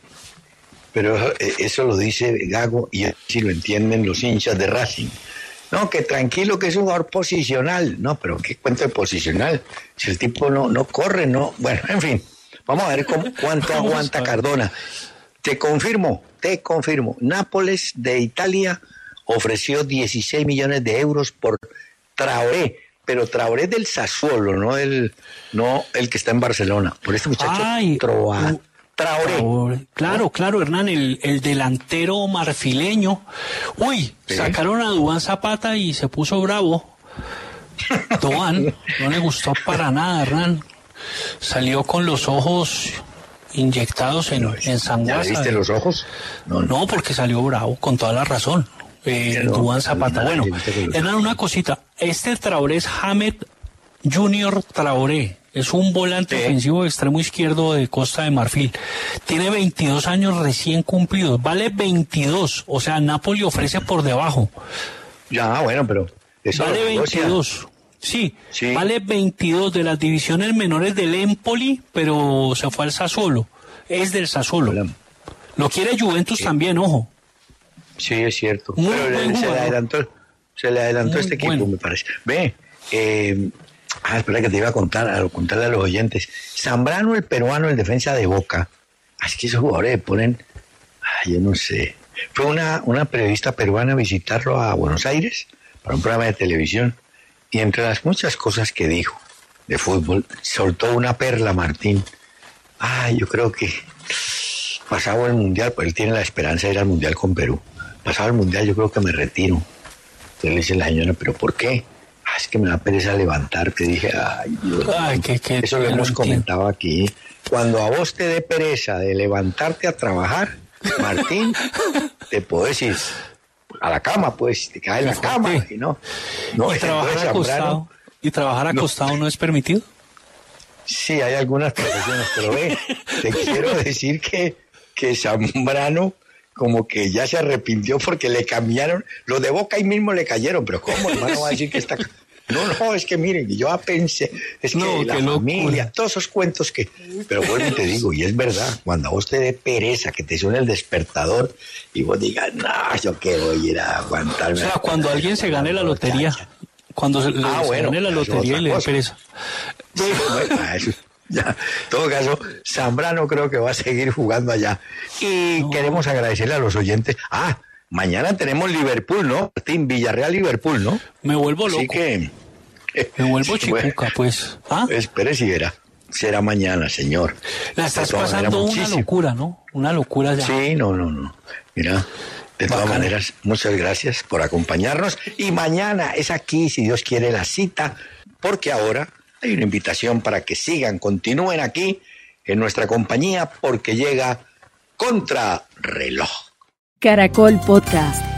pero eso lo dice Gago, y así lo entienden los hinchas de Racing. No, que tranquilo, que es un jugador posicional. No, pero ¿qué cuento de posicional? Si el tipo no, no corre, no... Bueno, en fin, vamos a ver cómo, cuánto aguanta Cardona. Te confirmo, te confirmo. Nápoles de Italia ofreció dieciséis millones de euros por Traoré, pero Traoré del Sassuolo, no el, no el que está en Barcelona. Por este muchacho Ay, Troa, uh, Traoré. Traoré. Claro, claro, Hernán, el, el delantero marfileño. Uy, ¿sí? Sacaron a Duván Zapata y se puso bravo. Duván no le gustó para nada, Hernán. Salió con los ojos inyectados en, no, en sanguaza. ¿Ya viste los ojos? No, no, no, porque salió bravo, con toda la razón. Eh, no, Duván Zapata. Bueno, Hernán, una cosita. Este Traoré es James Junior Traoré. Es un volante sí. ofensivo de extremo izquierdo de Costa de Marfil. Tiene veintidós años recién cumplidos. Vale veintidós. O sea, Napoli ofrece por debajo. Ya, bueno, pero... Eso vale veintidós. Sí, sí, vale veintidós de las divisiones menores del Empoli, pero se fue al Sassuolo. Es del Sassuolo. Hola. Lo quiere Juventus sí. también, ojo. Sí, es cierto. Muy pero le, se le adelantó, se le adelantó este equipo, bueno. me parece. Ve, eh, ah, espera que te iba a contar, a contarle a los oyentes. Zambrano, el peruano, el defensa de Boca. Es que esos jugadores ponen, ay, yo no sé. Fue una, una periodista peruana a visitarlo a Buenos Aires para un programa de televisión. Y entre las muchas cosas que dijo de fútbol, soltó una perla, Martín. Ay, yo creo que pasado el Mundial, pues él tiene la esperanza de ir al Mundial con Perú. Pasado el Mundial yo creo que me retiro. Entonces le dice la señora, ¿pero por qué? Ah, es que me da pereza levantarte. Dije, ay, Dios. Ay, que, que, eso lo hemos comentado aquí. Cuando a vos te dé pereza de levantarte a trabajar, Martín, te podés ir a la cama, pues, te caes en la cama. Y, no, no, ¿Y, trabajar acostado, ¿Y trabajar acostado no. no es permitido? Sí, hay algunas profesiones, pero ve, te quiero decir que, que Zambrano como que ya se arrepintió porque le cambiaron, los de Boca ahí mismo le cayeron, pero ¿cómo hermano va a decir que está...? No, no, es que miren, yo pensé, es que no, la familia, todos esos cuentos que... Pero bueno, te digo, y es verdad, cuando a vos te dé pereza, que te suene el despertador y vos digas, no, yo qué voy a ir a aguantarme. O sea, cuando alguien se gane la lotería, muchacha. cuando se, ah, se bueno, gane la lotería y le dé pereza. Sí, bueno, eso, ya, en todo caso, Zambrano creo que va a seguir jugando allá. Y no. queremos agradecerle a los oyentes. Ah, mañana tenemos Liverpool, ¿no? Martín, Villarreal-Liverpool, ¿no? Me vuelvo loco. Así que... Eh, Me vuelvo chicuca, bueno, pues. ¿Ah? Espere si verá. Será mañana, señor. La estás pasando una muchísimo. locura, ¿no? Una locura ya. Sí, no, no, no. Mira, de todas Bacana. maneras, muchas gracias por acompañarnos. Y mañana es aquí, si Dios quiere, la cita, porque ahora hay una invitación para que sigan, continúen aquí en nuestra compañía, porque llega Contrarreloj. Caracol Podcast.